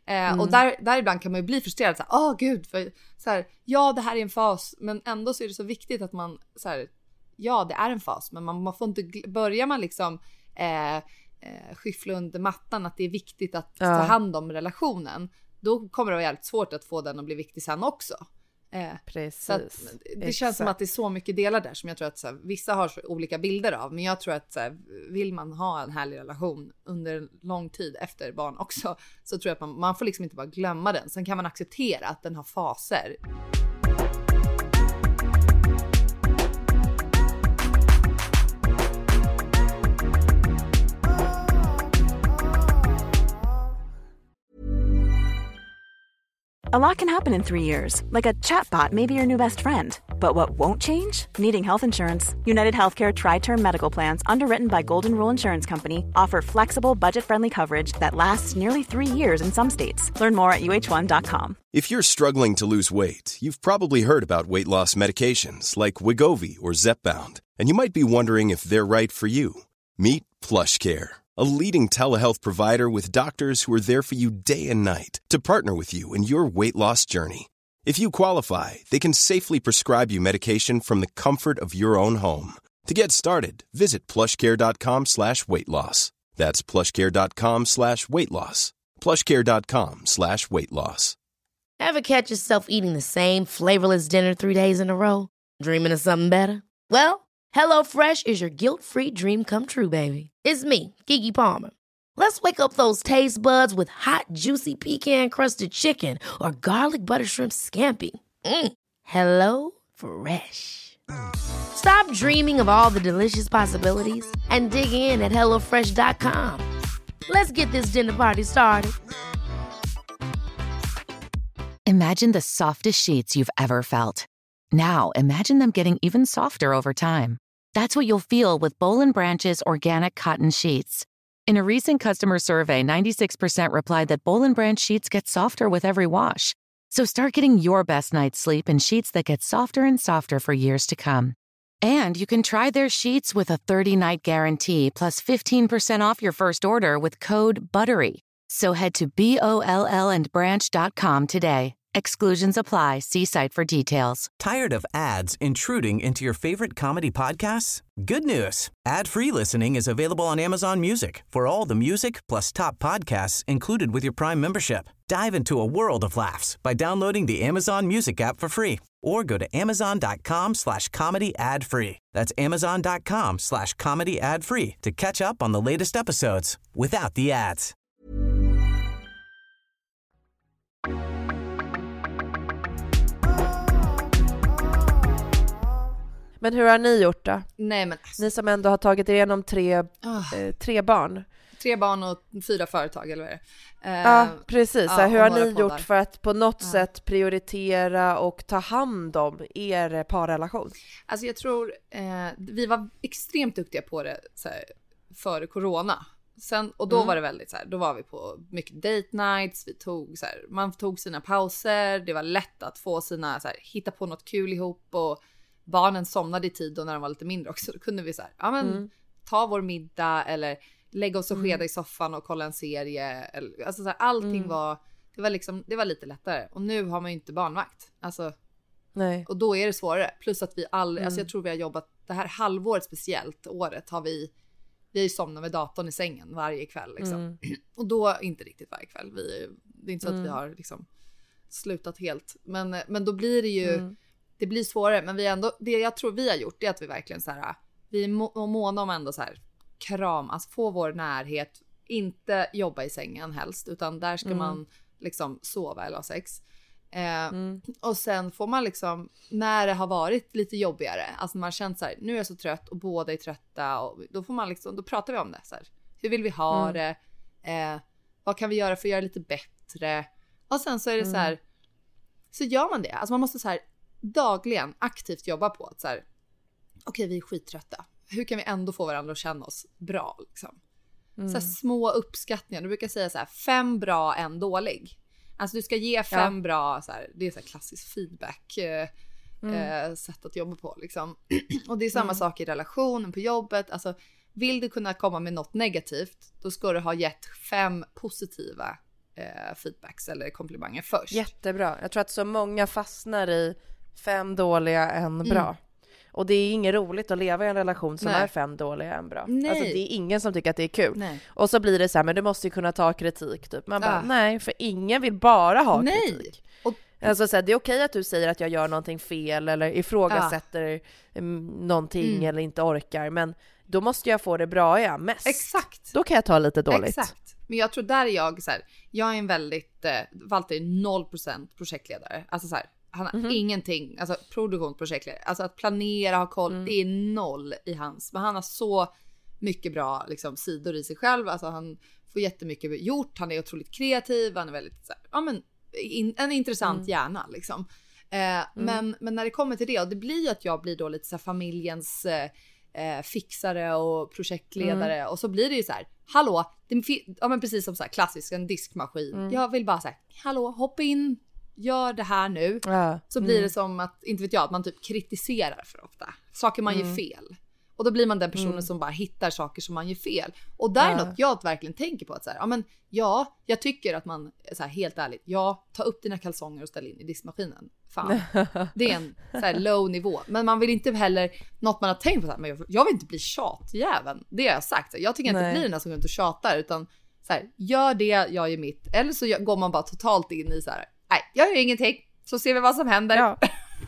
Eh, Mm. Och där, där ibland kan man ju bli frustrerad. Åh oh, gud, för, så här, ja det här är en fas. Men ändå så är det så viktigt att man, så här, ja det är en fas. Men man, man får inte, börjar man liksom eh, eh, skyffla under mattan att det är viktigt att Ja. ta hand om relationen. Då kommer det vara jävligt svårt att få den att bli viktig sen också. Eh, Precis. så att, det Exakt. känns som att det är så mycket delar där som jag tror att så här, vissa har så olika bilder av. Men jag tror att så här, vill man ha en härlig relation under en lång tid efter barn också, så tror jag att man, man får liksom inte bara glömma den. Sen kan man acceptera att den har faser. A lot can happen in three years, like a chatbot may be your new best friend. But what won't change? Needing health insurance. United Healthcare Tri-Term Medical Plans, underwritten by Golden Rule Insurance Company, offer flexible, budget-friendly coverage that lasts nearly three years in some states. Learn more at U H one dot com. If you're struggling to lose weight, you've probably heard about weight loss medications like Wegovy or Zepbound, and you might be wondering if they're right for you. Meet PlushCare, a leading telehealth provider with doctors who are there for you day and night to partner with you in your weight loss journey. If you qualify, they can safely prescribe you medication from the comfort of your own home. To get started, visit plushcare.com slash weight loss. That's plushcare.com slash weight loss. plushcare.com slash weight loss. Ever catch yourself eating the same flavorless dinner three days in a row? Dreaming of something better? Well, HelloFresh is your guilt-free dream come true, baby. It's me, Keke Palmer. Let's wake up those taste buds with hot, juicy pecan-crusted chicken or garlic butter shrimp scampi. Mm. Hello Fresh. Stop dreaming of all the delicious possibilities and dig in at hello fresh dot com. Let's get this dinner party started. Imagine the softest sheets you've ever felt. Now imagine them getting even softer over time. That's what you'll feel with Boll and Branch's organic cotton sheets. In a recent customer survey, ninety-six percent replied that Boll and Branch sheets get softer with every wash. So start getting your best night's sleep in sheets that get softer and softer for years to come. And you can try their sheets with a thirty-night guarantee plus fifteen percent off your first order with code BUTTERY. So head to B O L L and branch dot com today. Exclusions apply. See site for details. Tired of ads intruding into your favorite comedy podcasts? Good news. Ad-free listening is available on Amazon Music for all the music plus top podcasts included with your Prime membership. Dive into a world of laughs by downloading the Amazon Music app for free or go to amazon.com slash comedy ad free. That's amazon.com slash comedy ad free to catch up on the latest episodes without the ads. Men hur har ni gjort då? Nej men alltså. Ni som ändå har tagit er igenom tre, oh. eh, tre barn. Tre barn och fyra företag eller vad är det? Eh, ja, precis. ja, hur har ni poddar. gjort för att på något ja. sätt prioritera och ta hand om er parrelation? Alltså jag tror eh, vi var extremt duktiga på det så här, före corona. Sen, och då mm. var det väldigt så här, då var vi på mycket date nights, vi tog så här, man tog sina pauser, det var lätt att få sina så här, hitta på något kul ihop och barnen somnade i tid då när de var lite mindre också. Då kunde vi så här, ja men mm. ta vår middag eller lägga oss och skeda mm. i soffan och kolla en serie. Eller, alltså så här, allting mm. var, det var liksom, det var lite lättare. Och nu har man ju inte barnvakt. Alltså, nej. Och då är det svårare. Plus att vi all, mm. alltså jag tror vi har jobbat, det här halvåret speciellt, året har vi, vi har ju somnat med datorn i sängen varje kväll liksom. Mm. Och då, inte riktigt varje kväll. Vi, det är inte så mm. att vi har liksom slutat helt. Men, men då blir det ju, mm. det blir svårare. Men vi ändå, det jag tror vi har gjort är att vi verkligen så här, vi är må, måna om ändå så här kram, alltså få vår närhet, inte jobba i sängen helst, utan där ska mm. man liksom sova eller ha sex. Eh, mm. Och sen får man liksom, när det har varit lite jobbigare, alltså man känt så här, nu är jag så trött och båda är trötta, och då får man liksom, då pratar vi om det så här, hur vill vi ha mm. det, eh, vad kan vi göra för att göra det lite bättre, och sen så är det mm. så här, så gör man det, alltså man måste så här dagligen aktivt jobba på att så här, okej okay, vi är skittrötta, hur kan vi ändå få varandra att känna oss bra liksom? Mm. Så här, små uppskattningar. Du brukar säga så här, fem bra, en dålig. Alltså du ska ge fem ja. bra, så här, det är så här klassisk feedback eh, mm. eh, sätt att jobba på liksom. Och det är samma mm. sak i relationen, på jobbet. Alltså vill du kunna komma med något negativt, då ska du ha gett fem positiva eh, feedbacks eller komplimanger först. Jättebra. Jag tror att så många fastnar i fem dåliga, en bra. Mm. Och det är inget roligt att leva i en relation som Nej. är fem dåliga, en bra. Nej. Alltså det är ingen som tycker att det är kul. Nej. Och så blir det så här, men du måste ju kunna ta kritik typ. Man bara, ah. nej, för ingen vill bara ha Nej. kritik. Och Alltså, så här, det är okej att du säger att jag gör någonting fel eller ifrågasätter ja. någonting mm. eller inte orkar, men då måste jag få det bra jag mest. Exakt. Då kan jag ta lite dåligt. Exakt. Men jag tror där är jag så här, jag är en väldigt, eh, Walter är noll procent projektledare. Alltså så här, han har mm-hmm. ingenting, alltså produktionsprojektledare. Alltså att planera, ha koll, mm. det är noll i hans. Men han har så mycket bra liksom, sidor i sig själv. Alltså han får jättemycket gjort, han är otroligt kreativ, han är väldigt så här, ja men In, en intressant mm. hjärna liksom. Eh, mm. men, men när det kommer till det, och det blir ju att jag blir då lite så här familjens eh, fixare och projektledare mm. och så blir det ju så här, hallå, det, ja, men precis som så här klassisk en diskmaskin. Mm. Jag vill bara så här, hallå, hoppa in, gör det här nu. Ja. Så blir mm. det som att, inte vet jag, att man typ kritiserar för ofta. Saker man mm. gör fel. Och då blir man den personen mm. som bara hittar saker som man gör fel. Och där är ja. något jag verkligen tänker på. Att så här, ja, men, ja, jag tycker att man, så här, helt ärligt, ja, ta upp dina kalsonger och ställ in i diskmaskinen. Fan, det är en så här, low nivå. Men man vill inte heller, något man har tänkt på, så här, men jag, jag vill inte bli tjatjäveln. Det har jag sagt. Jag tycker inte bli den där som går inte och tjatar, utan så här, gör det, jag gör mitt. Eller så går man bara totalt in i så här, nej, jag gör ingenting. Så ser vi vad som händer. Ja.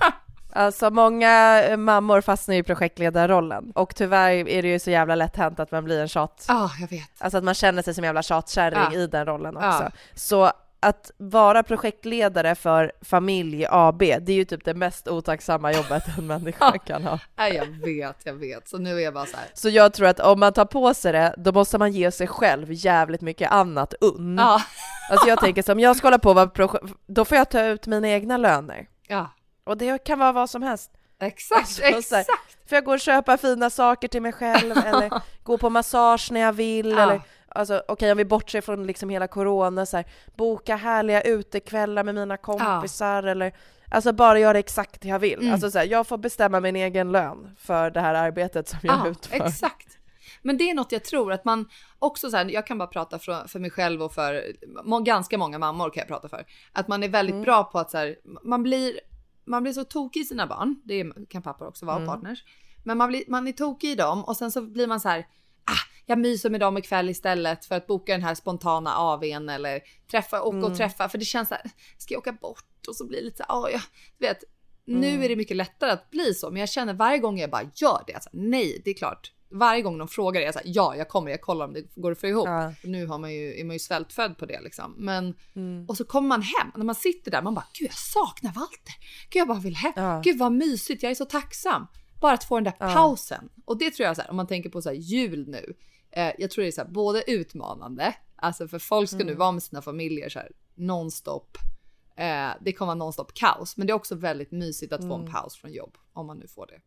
Alltså många mammor fastnar i projektledarrollen. Och tyvärr är det ju så jävla lätt hänt att man blir en tjat. Ja, oh, jag vet. Alltså att man känner sig som jävla tjatkärring ah. i den rollen också. Ah. Så att vara projektledare för familj A B, det är ju typ det mest otacksamma jobbet en människa kan ha. Nej, jag vet, jag vet. Så nu är jag bara så här. Så jag tror att om man tar på sig det, då måste man ge sig själv jävligt mycket annat unn. Ah. Alltså jag tänker så, om jag ska hålla på, då får jag ta ut mina egna löner. Ja. Och det kan vara vad som helst. Exakt, alltså, exakt. För jag går och köpa fina saker till mig själv eller gå på massage när jag vill. Ja. Eller, alltså, okej, okay, om vi bortser från liksom hela corona, så här, boka härliga utekvällar med mina kompisar. Ja. Eller, alltså bara göra exakt det jag vill. Mm. Alltså, så här, jag får bestämma min egen lön för det här arbetet som jag ja, utför. Exakt. Men det är något jag tror att man också så här, jag kan bara prata för, för mig själv och för må, ganska många mammor kan jag prata för. Att man är väldigt mm. bra på att så här, man blir man blir så tokig i sina barn. Det kan pappor också vara, mm. partners. Men man, blir, man är tokig i dem och sen så blir man så här, ah, jag myser med dem ikväll istället för att boka den här spontana A V:n eller träffa, åka mm. och träffa. För det känns så här, ska jag åka bort? Och så blir det lite så här, oh, jag vet, mm. nu är det mycket lättare att bli så. Men jag känner varje gång jag bara gör det, alltså, nej, det är klart. Varje gång de frågar, jag säger ja, jag kommer, jag kollar om det går att få ihop. Ja. Nu har man ju, är man ju svältfödd på det liksom. Men, mm. och så kommer man hem, när man sitter där, man bara, gud jag saknar Walter. Gud jag bara vill hem. Ja. Gud vad mysigt, jag är så tacksam. Bara att få den där ja. pausen. Och det tror jag så här, om man tänker på så här jul nu. Eh, jag tror det är så här, både utmanande, alltså för folk ska mm. nu vara med sina familjer så här nonstop. Eh, det kommer vara nonstop kaos. Men det är också väldigt mysigt att mm. få en paus från jobb, om man nu får det.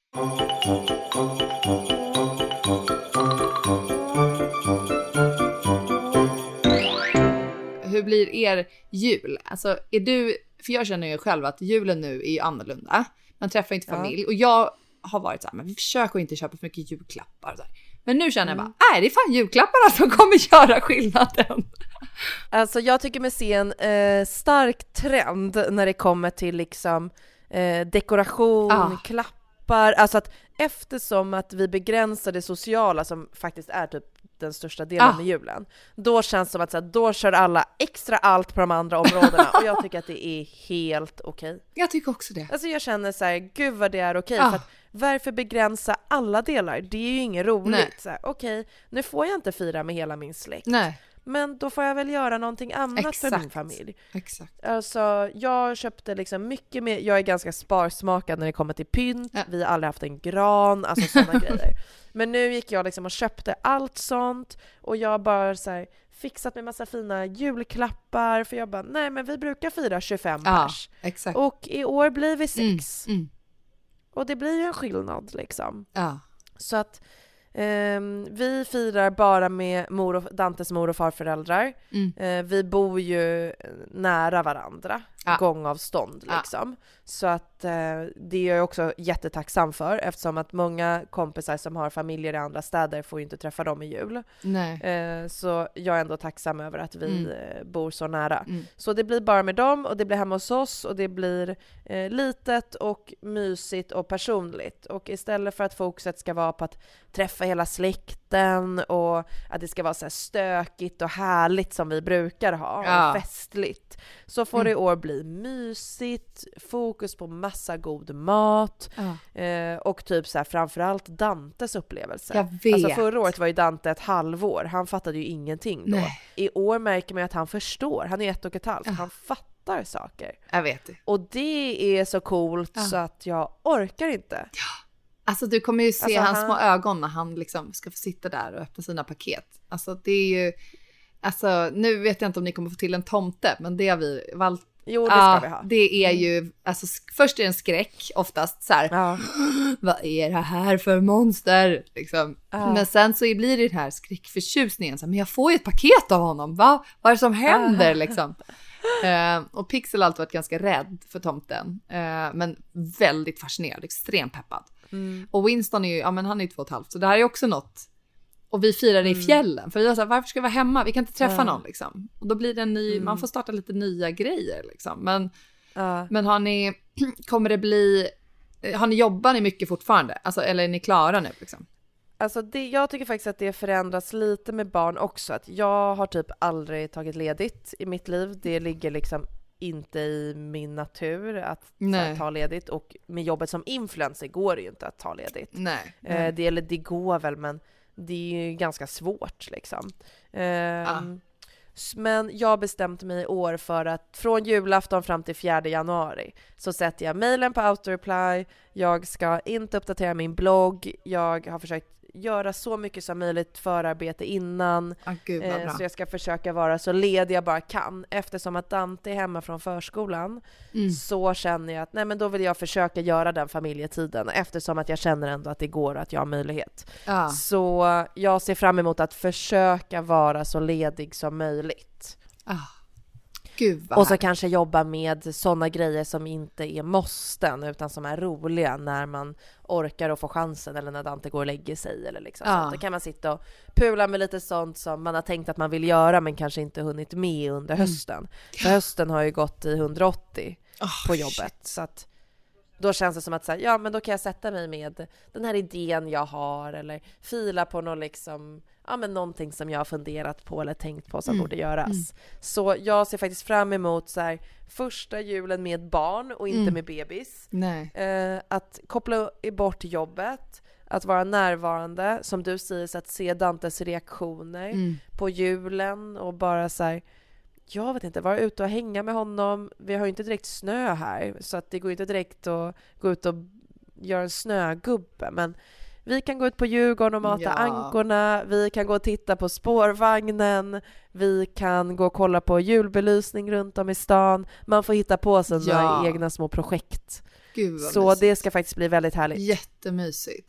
Hur blir er jul? Alltså är du, för jag känner ju själv att julen nu är annorlunda. Man träffar inte familj ja. och jag har varit så här, men vi försöker inte köpa för mycket julklappar och så här. Men nu känner jag bara, nej det är fan julklapparna som kommer göra skillnaden. Alltså jag tycker mig se en eh, stark trend när det kommer till liksom eh, dekoration, ah. klappar. Alltså att eftersom att vi begränsar det sociala som faktiskt är typ den största delen ah. med julen, då känns det som att så här, då kör alla extra allt på de andra områdena och jag tycker att det är helt okej. Jag tycker också det. Alltså jag känner så här, gud vad det är okej. Ah. För att varför begränsa alla delar? Det är ju inget roligt. Så här, okej, nu får jag inte fira med hela min släkt. Nej. Men då får jag väl göra någonting annat Exakt. för min familj. Exakt. Alltså, jag köpte liksom mycket mer. Jag är ganska sparsmakad när det kommer till pynt. Ja. Vi har aldrig haft en gran, alltså sådana grejer. Men nu gick jag liksom och köpte allt sånt. Och jag bara så här, fixat med massa fina julklappar. För jag bara, nej men vi brukar fira tjugofem ja, pers. Exakt. Och i år blir vi sex. Mm, mm. Och det blir ju en skillnad liksom. Ja. Så att Um, vi firar bara med mor och, Dantes mor och farföräldrar. Mm. Uh, vi bor ju nära varandra. ja. gångavstånd liksom. Ja. Så att eh, det är jag också jättetacksam för, eftersom att många kompisar som har familjer i andra städer får ju inte träffa dem i jul. Nej. Eh, så jag är ändå tacksam över att vi Mm. eh, bor så nära. Mm. Så det blir bara med dem, och det blir hemma hos oss, och det blir eh, litet och mysigt och personligt. Och istället för att fokuset ska vara på att träffa hela släkten och att det ska vara så här stökigt och härligt som vi brukar ha, Ja. och festligt, så får Mm. det i år bli mysigt, fokus på massa god mat, Ja. eh, och typ så här, framförallt Dantes upplevelse. Jag vet. Alltså förra året var ju Dante ett halvår, han fattade ju ingenting då. Nej. I år märker man att han förstår, han är ett och ett halvt, Ja. han fattar saker. Jag vet det. Och det är så coolt Ja. så att jag orkar inte. Alltså du kommer ju se Alltså, hans han- små ögon när han liksom ska få sitta där och öppna sina paket. Alltså det är ju, alltså nu vet jag inte om ni kommer få till en tomte, men det har vi valt. Jo, det ska Ja, vi ha. det är ju, alltså sk- först är det en skräck oftast så här. Ja. Vad är det här för monster? Liksom. Ja. Men sen så blir det den här skräckförtjusningen. Så här, men jag får ju ett paket av honom. Va? Vad är det som händer? Ja. Liksom. Eh, och Pixel har alltid varit ganska rädd för tomten. Eh, men väldigt fascinerad, extremt peppad. Mm. Och Winston är ju, ja men han är ju två och ett halvt. Så det här är också något. Och vi firar det i fjällen. För vi var så här, varför ska vi vara hemma? Vi kan inte träffa Ja. någon liksom. Och då blir det en ny, Mm. man får starta lite nya grejer liksom. Men, Ja. men har ni, kommer det bli, har ni jobbar ni mycket fortfarande? Alltså, eller är ni klara nu liksom? Alltså det, jag tycker faktiskt att det förändras lite med barn också. Att jag har typ aldrig tagit ledigt i mitt liv. Det ligger liksom inte i min natur att Nej. ta ledigt. Och med jobbet som influencer går det ju inte att ta ledigt. Nej. Eh, det, eller det går väl, men det är ju ganska svårt liksom. Ehm, s- Men jag har bestämt mig i år för att från julafton fram till fjärde januari så sätter jag mejlen på autoreply. Jag ska inte uppdatera min blogg. Jag har försökt göra så mycket som möjligt förarbete innan. Ah, gud vad Eh, bra. så jag ska försöka vara så ledig jag bara kan. Eftersom att Dante är hemma från förskolan Mm. så känner jag att nej, men då vill jag försöka göra den familjetiden. Eftersom att jag känner ändå att det går, att jag har möjlighet. Ja. Så jag ser fram emot att försöka vara så ledig som möjligt. Ah. Gud vad Och så härligt. kanske jobba med sådana grejer som inte är måsten utan som är roliga när man orkar och får chansen, eller när Dante går och lägger sig eller liksom. Ja. Så då kan man sitta och pula med lite sånt som man har tänkt att man vill göra men kanske inte hunnit med under hösten. För hösten har ju gått i hundraåttio Oh, på jobbet. Så att då känns det som att så här, ja, men då kan jag sätta mig med den här idén jag har eller fila på någon liksom, ja, men någonting som jag har funderat på eller tänkt på som Mm. borde göras. Mm. Så jag ser faktiskt fram emot så här, första julen med barn och inte Mm. med bebis. Nej. Eh, att koppla bort jobbet, att vara närvarande, som du säger, så att se Dantes reaktioner Mm. på julen och bara så här, jag vet inte, vara ute och hänga med honom. Vi har ju inte direkt snö här, så att det går inte direkt att gå ut och göra en snögubbe, men vi kan gå ut på Djurgården och mata Ja. ankorna, vi kan gå och titta på spårvagnen, vi kan gå och kolla på julbelysning runt om i stan. Man får hitta på sina Ja. egna små projekt. Gud vad Så mysigt. det ska faktiskt bli väldigt härligt. Jättemysigt.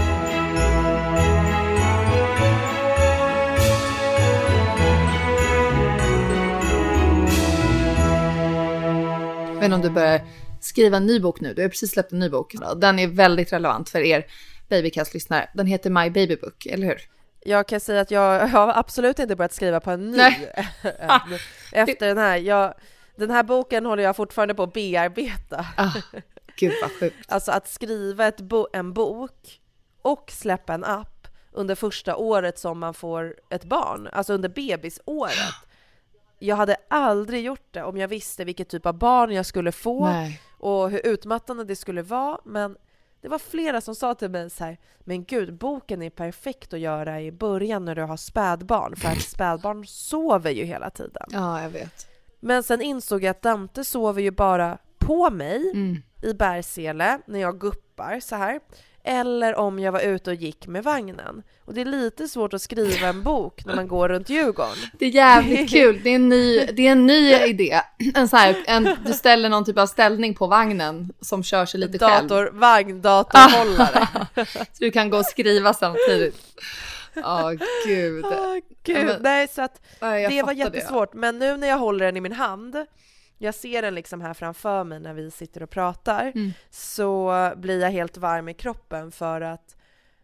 Jag vet inte om du börjar skriva en ny bok nu. Du har precis släppt en ny bok. Den är väldigt relevant för er Babycast-lyssnare. Den heter My Baby Book, eller hur? Jag kan säga att jag har absolut inte börjat skriva på en ny Nej. än. Efter den här. Jag, den här boken håller jag fortfarande på att bearbeta. Ah, gud vad sjukt. Alltså att skriva ett bo- en bok och släppa en app under första året som man får ett barn. Alltså under bebisåret. Jag hade aldrig gjort det om jag visste vilket typ av barn jag skulle få. Nej. Och hur utmattande det skulle vara. Men det var flera som sa till mig så här, men gud, boken är perfekt att göra i början när du har spädbarn. För att spädbarn sover ju hela tiden. Ja, jag vet. Men sen insåg jag att Dante sover ju bara på mig Mm. i bärsele när jag guppar så här. Eller om jag var ute och gick med vagnen. Och det är lite svårt att skriva en bok när man går runt Djurgården. Det är jävligt kul. Det är en ny, det är en ny idé. En så här, en, du ställer någon typ av ställning på vagnen som kör sig lite själv. Dator, vagn, datorhållare. Så du kan gå och skriva samtidigt. Åh, gud. Åh, gud. Men- Nej, så att Ja, jag det var fattar jättesvårt. Men nu när jag håller den i min hand jag ser den liksom här framför mig när vi sitter och pratar, Mm. så blir jag helt varm i kroppen för att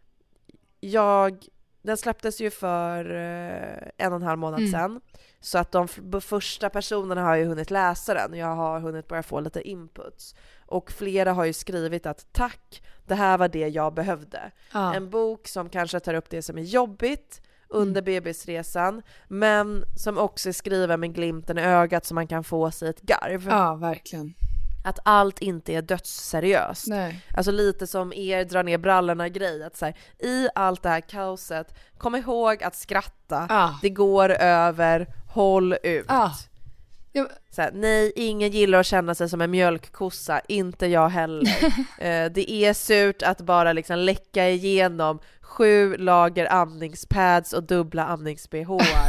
jag, den släpptes ju för eh, en och en halv månad Mm. sedan, så att de f- första personerna har ju hunnit läsa den, jag har hunnit börja få lite inputs, och flera har ju skrivit att tack, det här var det jag behövde. Ja. En bok som kanske tar upp det som är jobbigt under Mm. bebisresan, men som också är skriven med glimten i ögat så man kan få sig ett garv. Ja, verkligen. Att allt inte är dödsseriöst. Nej. Alltså lite som er drar ner brallorna grej, att så här, i allt det här kaoset, kom ihåg att skratta, Ja. det går över, håll ut. Ja. Jag, Så här, nej, ingen gillar att känna sig som en mjölkkossa, inte jag heller. eh, det är surt att bara liksom läcka igenom sju lager amningspads och dubbla amnings-B H-ar.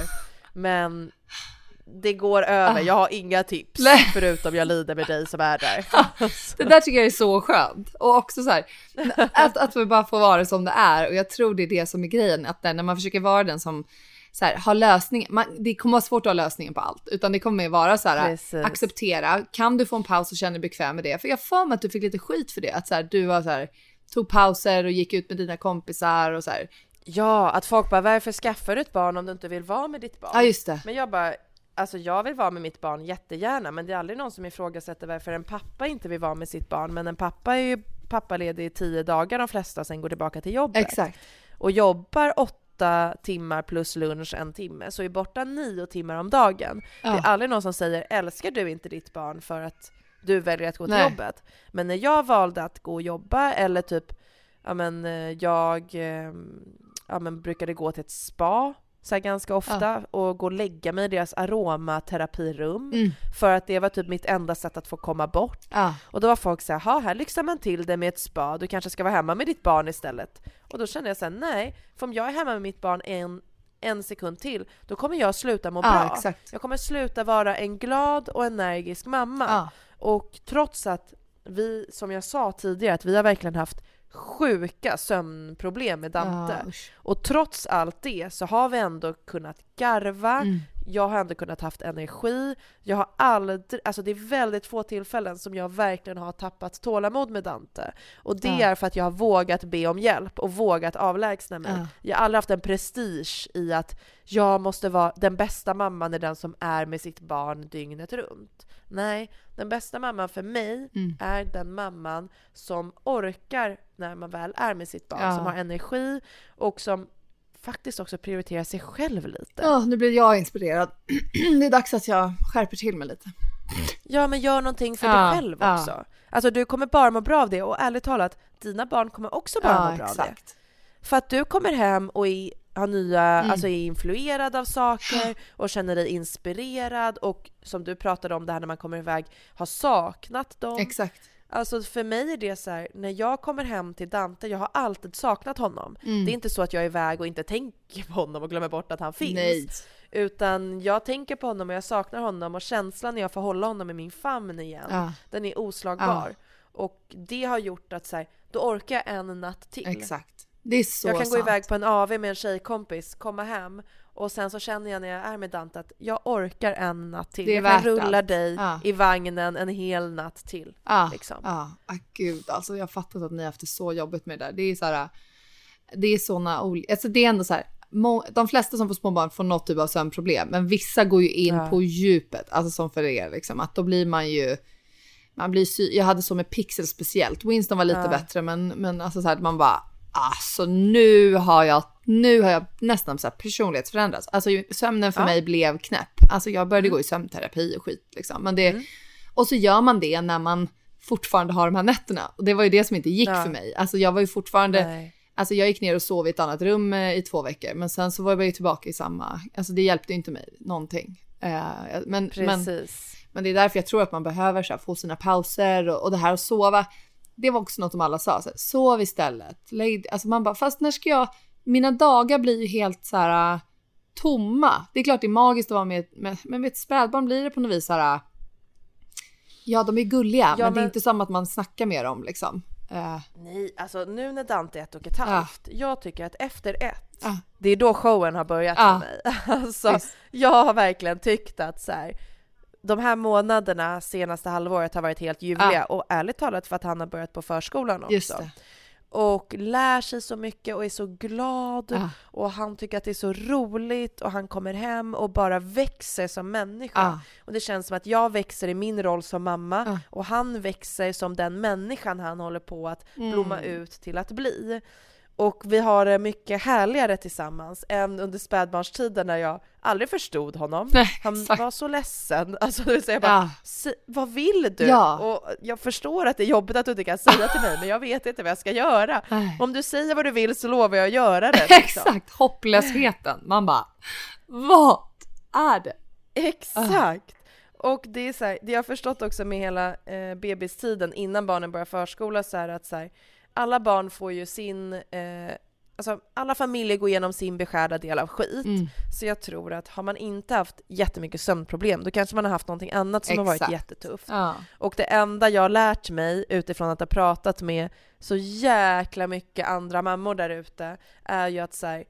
Men det går över, jag har inga tips, Nej. förutom jag lider med dig som är där. det där tycker jag är så skönt. Och också så här, att, att vi bara får vara som det är. Och jag tror det är det som är grejen, att när man försöker vara den som så här, har lösning, man, det kommer vara svårt att ha lösningen på allt, utan det kommer vara så här, Precis. acceptera, kan du få en paus och känna dig bekväm med det? För jag får mig att du fick lite skit för det, att så här, du var så här, tog pauser och gick ut med dina kompisar och så här. Ja, att folk bara, varför skaffar du ett barn om du inte vill vara med ditt barn? Ja, just det. Men jag bara, alltså jag vill vara med mitt barn jättegärna, men det är aldrig någon som ifrågasätter varför en pappa inte vill vara med sitt barn. Men en pappa är ju pappaledig i tio dagar de flesta, sen går tillbaka till jobbet. Exakt. Och jobbar åtta timmar plus lunch en timme, så är borta nio timmar om dagen. Ja. Det är aldrig någon som säger, älskar du inte ditt barn för att du väljer att gå till Nej. jobbet? Men när jag valde att gå och jobba, eller typ, ja men jag eh, ja, men brukade gå till ett spa så här ganska ofta, ja. och gå och lägga mig i deras aromaterapirum, Mm. för att det var typ mitt enda sätt att få komma bort. Ja. Och då var folk så här, ha, här lyxar man till det med ett spa, du kanske ska vara hemma med ditt barn istället. Och då kände jag så här, nej, för om jag är hemma med mitt barn en, en sekund till, då kommer jag sluta må Ja, bra. exakt. Jag kommer sluta vara en glad och energisk mamma. Ja. Och trots att vi, som jag sa tidigare, att vi har verkligen haft sjuka sömnproblem med Dante. Ja, usch. Och trots allt det så har vi ändå kunnat garva. Mm. Jag har ändå kunnat haft energi. Jag har aldrig, alltså det är väldigt få tillfällen som jag verkligen har tappat tålamod med Dante. Och det Ja. är för att jag har vågat be om hjälp och vågat avlägsna mig. Ja. Jag har aldrig haft en prestige i att jag måste vara den bästa mamman, är den som är med sitt barn dygnet runt. Nej, den bästa mamman för mig Mm. är den mamman som orkar när man väl är med sitt barn, Ja. som har energi och som faktiskt också prioriterar sig själv lite. Ja, nu blir jag inspirerad. Det är dags att jag skärper till mig lite. Ja, men gör någonting för Ja, dig själv ja. också. Alltså du kommer bara må bra av det, och ärligt talat, dina barn kommer också bara Ja, må bra av exakt. det. För att du kommer hem och är, har nya, Mm. alltså är influerad av saker och känner dig inspirerad, och som du pratade om det här när man kommer iväg, har saknat dem. Exakt. Alltså för mig är det så här, när jag kommer hem till Dante, jag har alltid saknat honom. Mm. Det är inte så att jag är iväg och inte tänker på honom och glömmer bort att han finns. Nej. Utan jag tänker på honom och jag saknar honom, och känslan när jag får hålla honom i min famn igen, Ja. den är oslagbar. Och det har gjort att så här, då orkar jag en natt till. Exakt. Det är så Jag kan sant. gå iväg på en A V med en tjejkompis, komma hem, och sen så känner jag när jag är med Dante att jag orkar en natt till. Det är Jag kan värt rulla allt. dig Ja. i vagnen en hel natt till. Ja, liksom. ja. Ah, gud, alltså jag har fattat att ni har haft det så jobbigt med det där. Det är så här, det är såna olika, alltså det är ändå så här, må, de flesta som får små barn får något typ av sömnproblem, men vissa går ju in Ja. på djupet, alltså som för er liksom, att då blir man ju, man blir sy- jag hade så med Pixel speciellt, Winston var lite Ja. bättre, men, men alltså så här, man bara, alltså nu har jag, nu har jag nästan så här personlighetsförändrats, alltså sömnen för Ja. mig blev knäpp, alltså jag började gå i sömnterapi och skit liksom, men det, Mm. och så gör man det när man fortfarande har de här nätterna, och det var ju det som inte gick Ja. för mig, alltså jag var ju fortfarande, Nej. alltså jag gick ner och sov i ett annat rum eh, i två veckor, men sen så var jag ju tillbaka i samma, alltså det hjälpte inte mig någonting. Eh, men, men, Precis. men det är därför jag tror att man behöver så här, få sina pauser, och, och det här att sova, det var också något som alla sa, så här, sov istället. Lägg, alltså man bara, fast när ska jag, mina dagar blir ju helt så här tomma. Det är klart det är magiskt att vara med, med men med ett spädbarn blir det på något vis så här, ja de är gulliga, Ja, men, det är men- inte som att man snackar med dem liksom. Eh, Nej, alltså nu när Dante är ett och ett halvt, jag tycker att efter ett, Ja. det är då showen har börjat Ja. för mig. Alltså, Visst. jag har verkligen tyckt att så här, de här månaderna senaste halvåret har varit helt ljuvliga. Ah. Och ärligt talat för att han har börjat på förskolan också. Just det. Och lär sig så mycket och är så glad. Ah. Och han tycker att det är så roligt. Och han kommer hem och bara växer som människa. Ah. Och det känns som att jag växer i min roll som mamma. Ah. Och han växer som den människan han håller på att blomma Mm. ut till att bli. Och vi har det mycket härligare tillsammans än under spädbarnstiden när jag aldrig förstod honom. Nej, Han exakt. var så ledsen. Alltså, det vill säga, jag bara, Ja. "Si- vad vill du?" Ja. Och jag förstår att det är jobbigt att du inte kan säga till mig, men jag vet inte vad jag ska göra. Nej. Om du säger vad du vill så lovar jag att göra det. Liksom. Exakt, hopplösheten. Man bara, vad är det? Exakt. Och det är så här, det jag har förstått också med hela eh, bebistiden innan barnen börjar förskola så är att så här, alla barn får ju sin, eh, alltså alla familjer går igenom sin beskärda del av skit. Mm. Så jag tror att har man inte haft jättemycket sömnproblem, då kanske man har haft någonting annat som har Exakt. varit jättetufft. Ja. Och det enda jag har lärt mig utifrån att ha pratat med så jäkla mycket andra mammor där ute är ju att så här,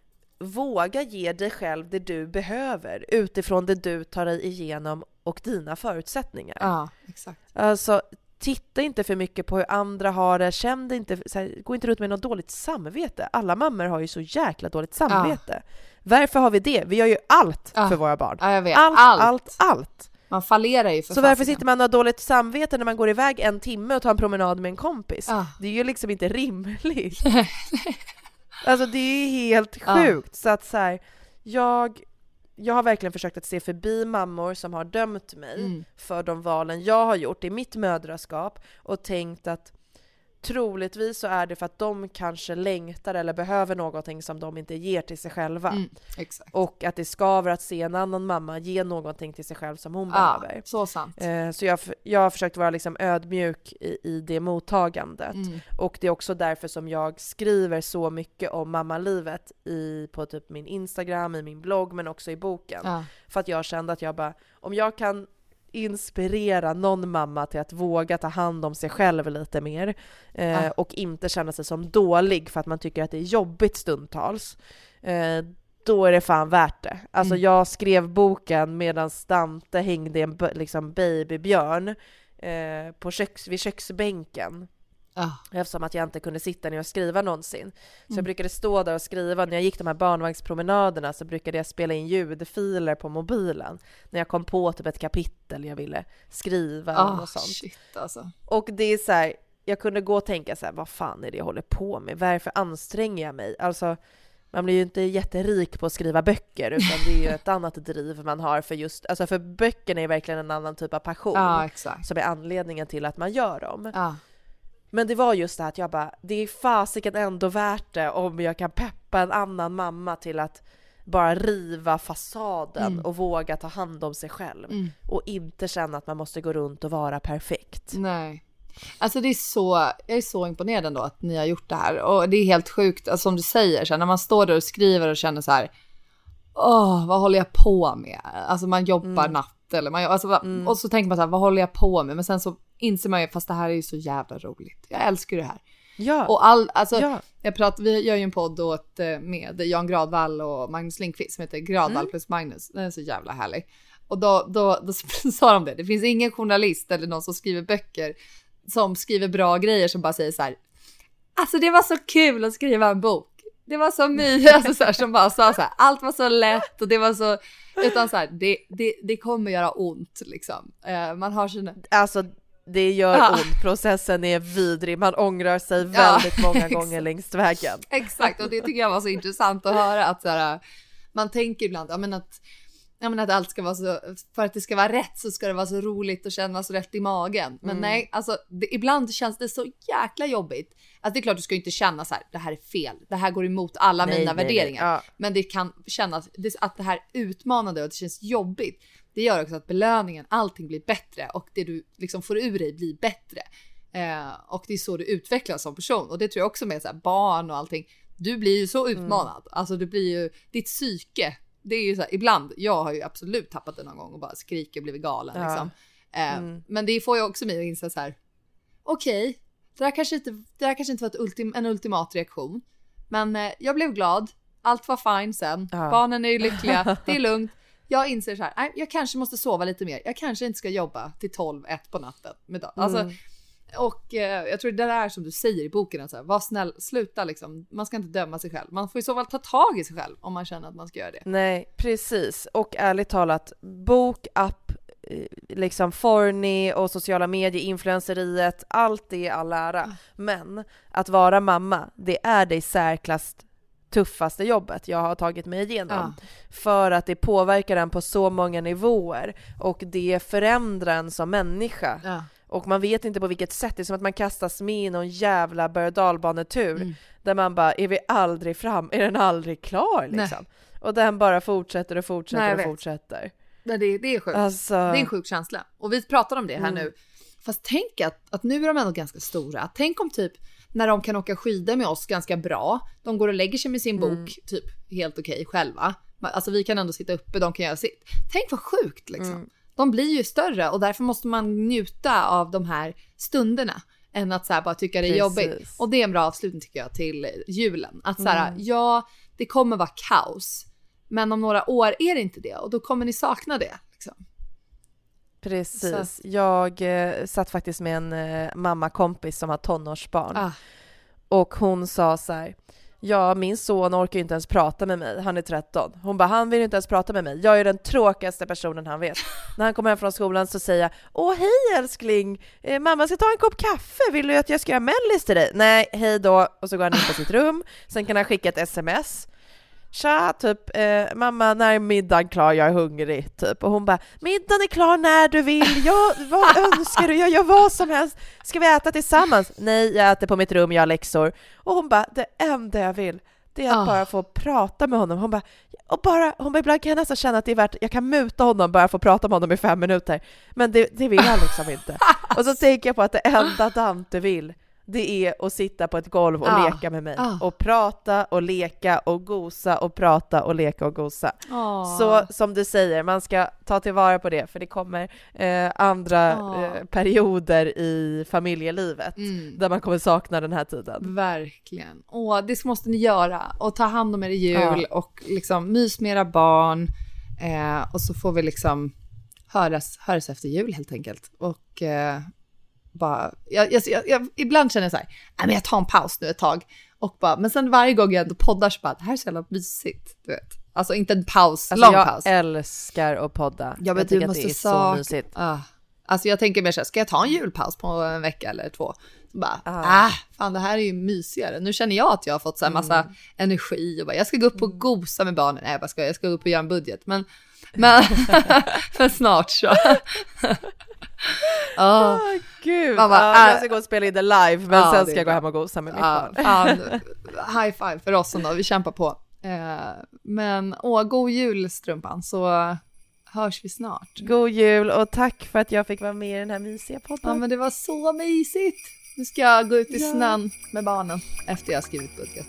våga ge dig själv det du behöver utifrån det du tar dig igenom och dina förutsättningar. Ja, exakt. Alltså, titta inte för mycket på hur andra har det. Känn dig inte, så här, gå inte ut med något dåligt samvete. Alla mammor har ju så jäkla dåligt samvete. Varför har vi det? Vi gör ju allt Ja. för våra barn. Ja, jag vet. Allt, Allt. allt, allt. Man fallerar ju för Så varför fasiken. sitter man och har dåligt samvete när man går iväg en timme och tar en promenad med en kompis? Ja. Det är ju liksom inte rimligt. Alltså det är helt Ja. sjukt. Så att så här, jag, jag har verkligen försökt att se förbi mammor som har dömt mig Mm. för de valen jag har gjort i mitt mödraskap och tänkt att troligtvis så är det för att de kanske längtar eller behöver någonting som de inte ger till sig själva. Mm, exakt. Och att det skaver att se en annan mamma ge någonting till sig själv som hon Ja, behöver. så sant. Eh, så jag, jag har försökt vara liksom ödmjuk i, i det mottagandet. Mm. Och det är också därför som jag skriver så mycket om mammalivet i, på typ min Instagram, i min blogg, men också i boken. Ja. För att jag kände att jag bara, om jag kan inspirera någon mamma till att våga ta hand om sig själv lite mer eh, Ja. och inte känna sig som dålig för att man tycker att det är jobbigt stundtals, eh, då är det fan värt det. Alltså Mm. jag skrev boken medan Stante hängde en b- liksom babybjörn eh, på köks- vid köksbänken. Ja. Eftersom att jag inte kunde sitta ner och skriva någonsin. Så Mm. jag brukade stå där och skriva. När jag gick de här barnvagnspromenaderna så brukade jag spela in ljudfiler på mobilen. När jag kom på typ ett kapitel jag ville skriva Ah, och sånt. shit alltså. Och det är så här, jag kunde gå och tänka så här, vad fan är det jag håller på med? Varför anstränger jag mig? Alltså, man blir ju inte jätterik på att skriva böcker, utan det är ju ett annat driv man har för just, alltså för böckerna är verkligen en annan typ av passion. Ja, exakt. Som är anledningen till att man gör dem. Ja. Men det var just det här att jag bara, det är fasiken ändå värt det om jag kan peppa en annan mamma till att bara riva fasaden Mm. och våga ta hand om sig själv. Mm. Och inte känna att man måste gå runt och vara perfekt. Nej. Alltså det är så, jag är så imponerad ändå att ni har gjort det här. Och det är helt sjukt, alltså, som du säger, så när man står där och skriver och känner så här, åh, vad håller jag på med? Alltså man jobbar Mm. natt eller man, alltså, Mm. och så tänker man så här, vad håller jag på med? Men sen så inser man ju, fast det här är ju så jävla roligt. Jag älskar det här. Ja. Och all, alltså, Ja. jag pratar, vi gör ju en podd åt, eh, med Jan Gradvall och Magnus Lindqvist som heter Gradvall Mm. plus Magnus. Den är så jävla härlig. Och då, då, då sa de det. Det finns ingen journalist eller någon som skriver böcker som skriver bra grejer som bara säger så här, alltså det var så kul att skriva en bok. Det var så mysigt, alltså så här, som bara sa så här, allt var så lätt och det var så, utan så här, det, det, det kommer göra ont liksom. Eh, man har sina... Alltså det gör Ja. ont, processen är vidrig, man ångrar sig Ja, väldigt många exakt. gånger längs vägen. Exakt, och det tycker jag var så intressant att höra att så här, man tänker ibland, ja men att Ja, men att allt ska vara så, för att det ska vara rätt så ska det vara så roligt och kännas rätt i magen. Men Mm. nej, alltså det, ibland känns det så jäkla jobbigt. Alltså det är klart du ska inte känna så här, det här är fel. Det här går emot alla Nej, mina nej, värderingar. nej, ja. Men det kan kännas, det, att det här utmanande och att det känns jobbigt. Det gör också att belöningen, allting blir bättre och det du liksom får ur dig blir bättre. Eh, och det är så du utvecklas som person. Och det tror jag också med så här, barn och allting. Du blir ju så utmanad. Mm. Alltså du blir ju, ditt psyke. Det är ju så här, ibland, jag har ju absolut tappat det någon gång och bara skriker och blivit galen. Ja. Liksom. Eh, Mm. Men det får ju också mig att inse så här, okej, okay, det där kanske inte, det där kanske inte var ett ultim, en ultimat reaktion. Men eh, jag blev glad, allt var fine sen, Ja. barnen är ju lyckliga, det är lugnt. jag inser så här, nej, jag kanske måste sova lite mer. Jag kanske inte ska jobba till tolv, ett på natten med dag. Alltså, Mm. och eh, jag tror det där är som du säger i boken, att så här, var snäll, sluta liksom. Man ska inte döma sig själv. Man får i så fall ta tag i sig själv om man känner att man ska göra det. Nej, precis. Och ärligt talat, bok, app, eh, liksom Forni och sociala medier, influenceriet, allt det är all ära. Men att vara mamma, det är det i särklass tuffaste jobbet jag har tagit mig igenom. Ja. För att det påverkar en på så många nivåer och det förändrar en som människa. Ja. Och man vet inte på vilket sätt. Det är som att man kastas med i någon jävla berg- och dalbanetur Mm. där man bara, är vi aldrig fram? Är den aldrig klar liksom? Och den bara fortsätter och fortsätter Nej, jag och vet. fortsätter. Men det, det är sjukt. Alltså... Det är en sjuk känsla. Och vi pratar om det här Mm. nu. Fast tänk att, att nu är de ändå ganska stora. Tänk om typ när de kan åka skidor med oss ganska bra. De går och lägger sig med sin bok Mm. typ helt okej själva. Alltså vi kan ändå sitta uppe, de kan göra sitt. Tänk vad sjukt liksom. Mm. De blir ju större och därför måste man njuta av de här stunderna. Än att så här bara tycka det är Precis. jobbigt. Och det är en bra avslutning tycker jag till julen. Att så här, Mm. ja, det kommer vara kaos. Men om några år är det inte det. Och då kommer ni sakna det liksom. Precis. Så. Jag eh, satt faktiskt med en eh, mammakompis som har tonårsbarn. Ah. Och hon sa så här: ja, min son orkar ju inte ens prata med mig. Han är tretton. Hon bara, han vill inte ens prata med mig. Jag är den tråkigaste personen han vet. När han kommer hem från skolan så säger jag, åh hej älskling, eh, mamma ska ta en kopp kaffe. Vill du att jag ska göra mellis till dig? Nej, hej då. Och så går han in på sitt rum. Sen kan han skicka ett sms. Tja, typ, eh, mamma, när är middagen klar? Jag är hungrig, typ. Och hon bara, middagen är klar när du vill. Jag, vad önskar du? Jag gör vad som helst. Ska vi äta tillsammans? Nej, jag äter på mitt rum, jag har läxor. Och hon bara, det enda jag vill, det är att Ah. bara få prata med honom. Hon bara, och bara, hon bara, ibland kan jag nästan känna att det är värt, jag kan muta honom, bara få prata med honom i fem minuter. Men det, det vill han liksom inte. Och så tänker jag på att det enda Dante vill, det är att sitta på ett golv och Ah. leka med mig. Ah. Och prata och leka och gosa och prata och leka och gosa. Åh. Så som du säger, man ska ta tillvara på det, för det kommer eh, andra Ah. eh, perioder i familjelivet Mm. där man kommer sakna den här tiden. Verkligen. Åh, det måste ni göra. Och ta hand om er i jul Ja. och liksom mys med era barn. Eh, och så får vi liksom höras, höras efter jul helt enkelt. Och eh, bara, jag, jag, jag, jag, ibland känner jag så här, nej men jag tar en paus nu ett tag. Och bara, men sen varje gång jag ändå poddar så bara, det här är så jävla mysigt, du vet. Alltså inte en paus, Alltså, lång jag paus. älskar att podda. Ja, men jag du tycker att måste det är sak- så mysigt. Ah. Alltså jag tänker mer så här, ska jag ta en julpaus på en vecka eller två? Så bara, Ah. ah, fan det här är ju mysigare. Nu känner jag att jag har fått så här massa Mm. energi och bara, jag ska gå upp och gosa med barnen. Nej, jag bara ska, jag ska gå upp och göra en budget. Men, men för snart så. Åh, oh. gud. Man bara, ja, äh, jag ska gå och spela in det live, men ja, sen det ska är jag gå bra. hem och gosa med mitt Ja, barn. fan, high five för oss ändå, vi kämpar på. Eh, men åh, god jul strumpan, så hörs vi snart. God jul och tack för att jag fick vara med i den här mysiga podden. Ja, men det var så mysigt. Nu ska jag gå ut i Ja. snön med barnen efter jag har skrivit budget.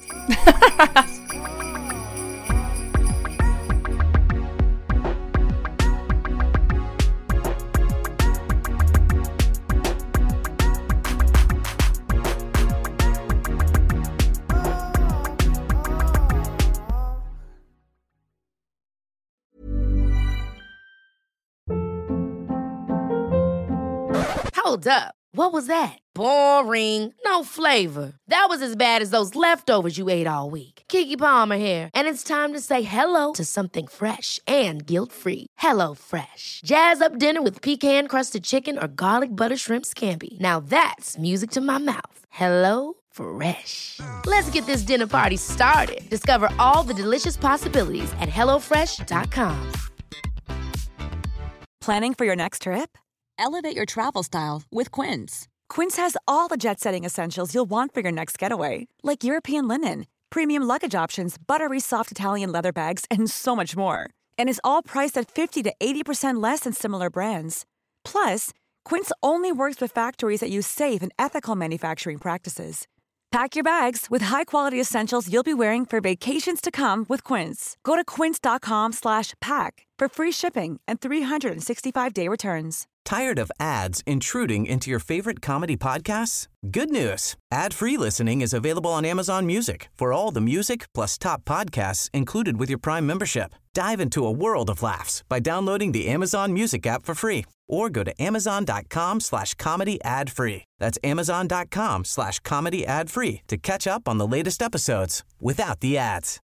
Hold up. What was that? Boring. No flavor. That was as bad as those leftovers you ate all week. Keke Palmer here, and it's time to say hello to something fresh and guilt-free. Hello Fresh. Jazz up dinner with pecan-crusted chicken or garlic butter shrimp scampi. Now that's music to my mouth. Hello Fresh. Let's get this dinner party started. Discover all the delicious possibilities at hello fresh dot com. Planning for your next trip? Elevate your travel style with Quince. Quince has all the jet-setting essentials you'll want for your next getaway, like European linen, premium luggage options, buttery soft Italian leather bags, and so much more. And is all priced at fifty to eighty percent less than similar brands. Plus, Quince only works with factories that use safe and ethical manufacturing practices. Pack your bags with high-quality essentials you'll be wearing for vacations to come with Quince. Go to quince dot com slash pack for free shipping and three sixty-five day returns. Tired of ads intruding into your favorite comedy podcasts? Good news. Ad-free listening is available on Amazon Music for all the music plus top podcasts included with your Prime membership. Dive into a world of laughs by downloading the Amazon Music app for free or go to amazon.com slash comedy ad free. That's amazon.com slash comedy ad free to catch up on the latest episodes without the ads.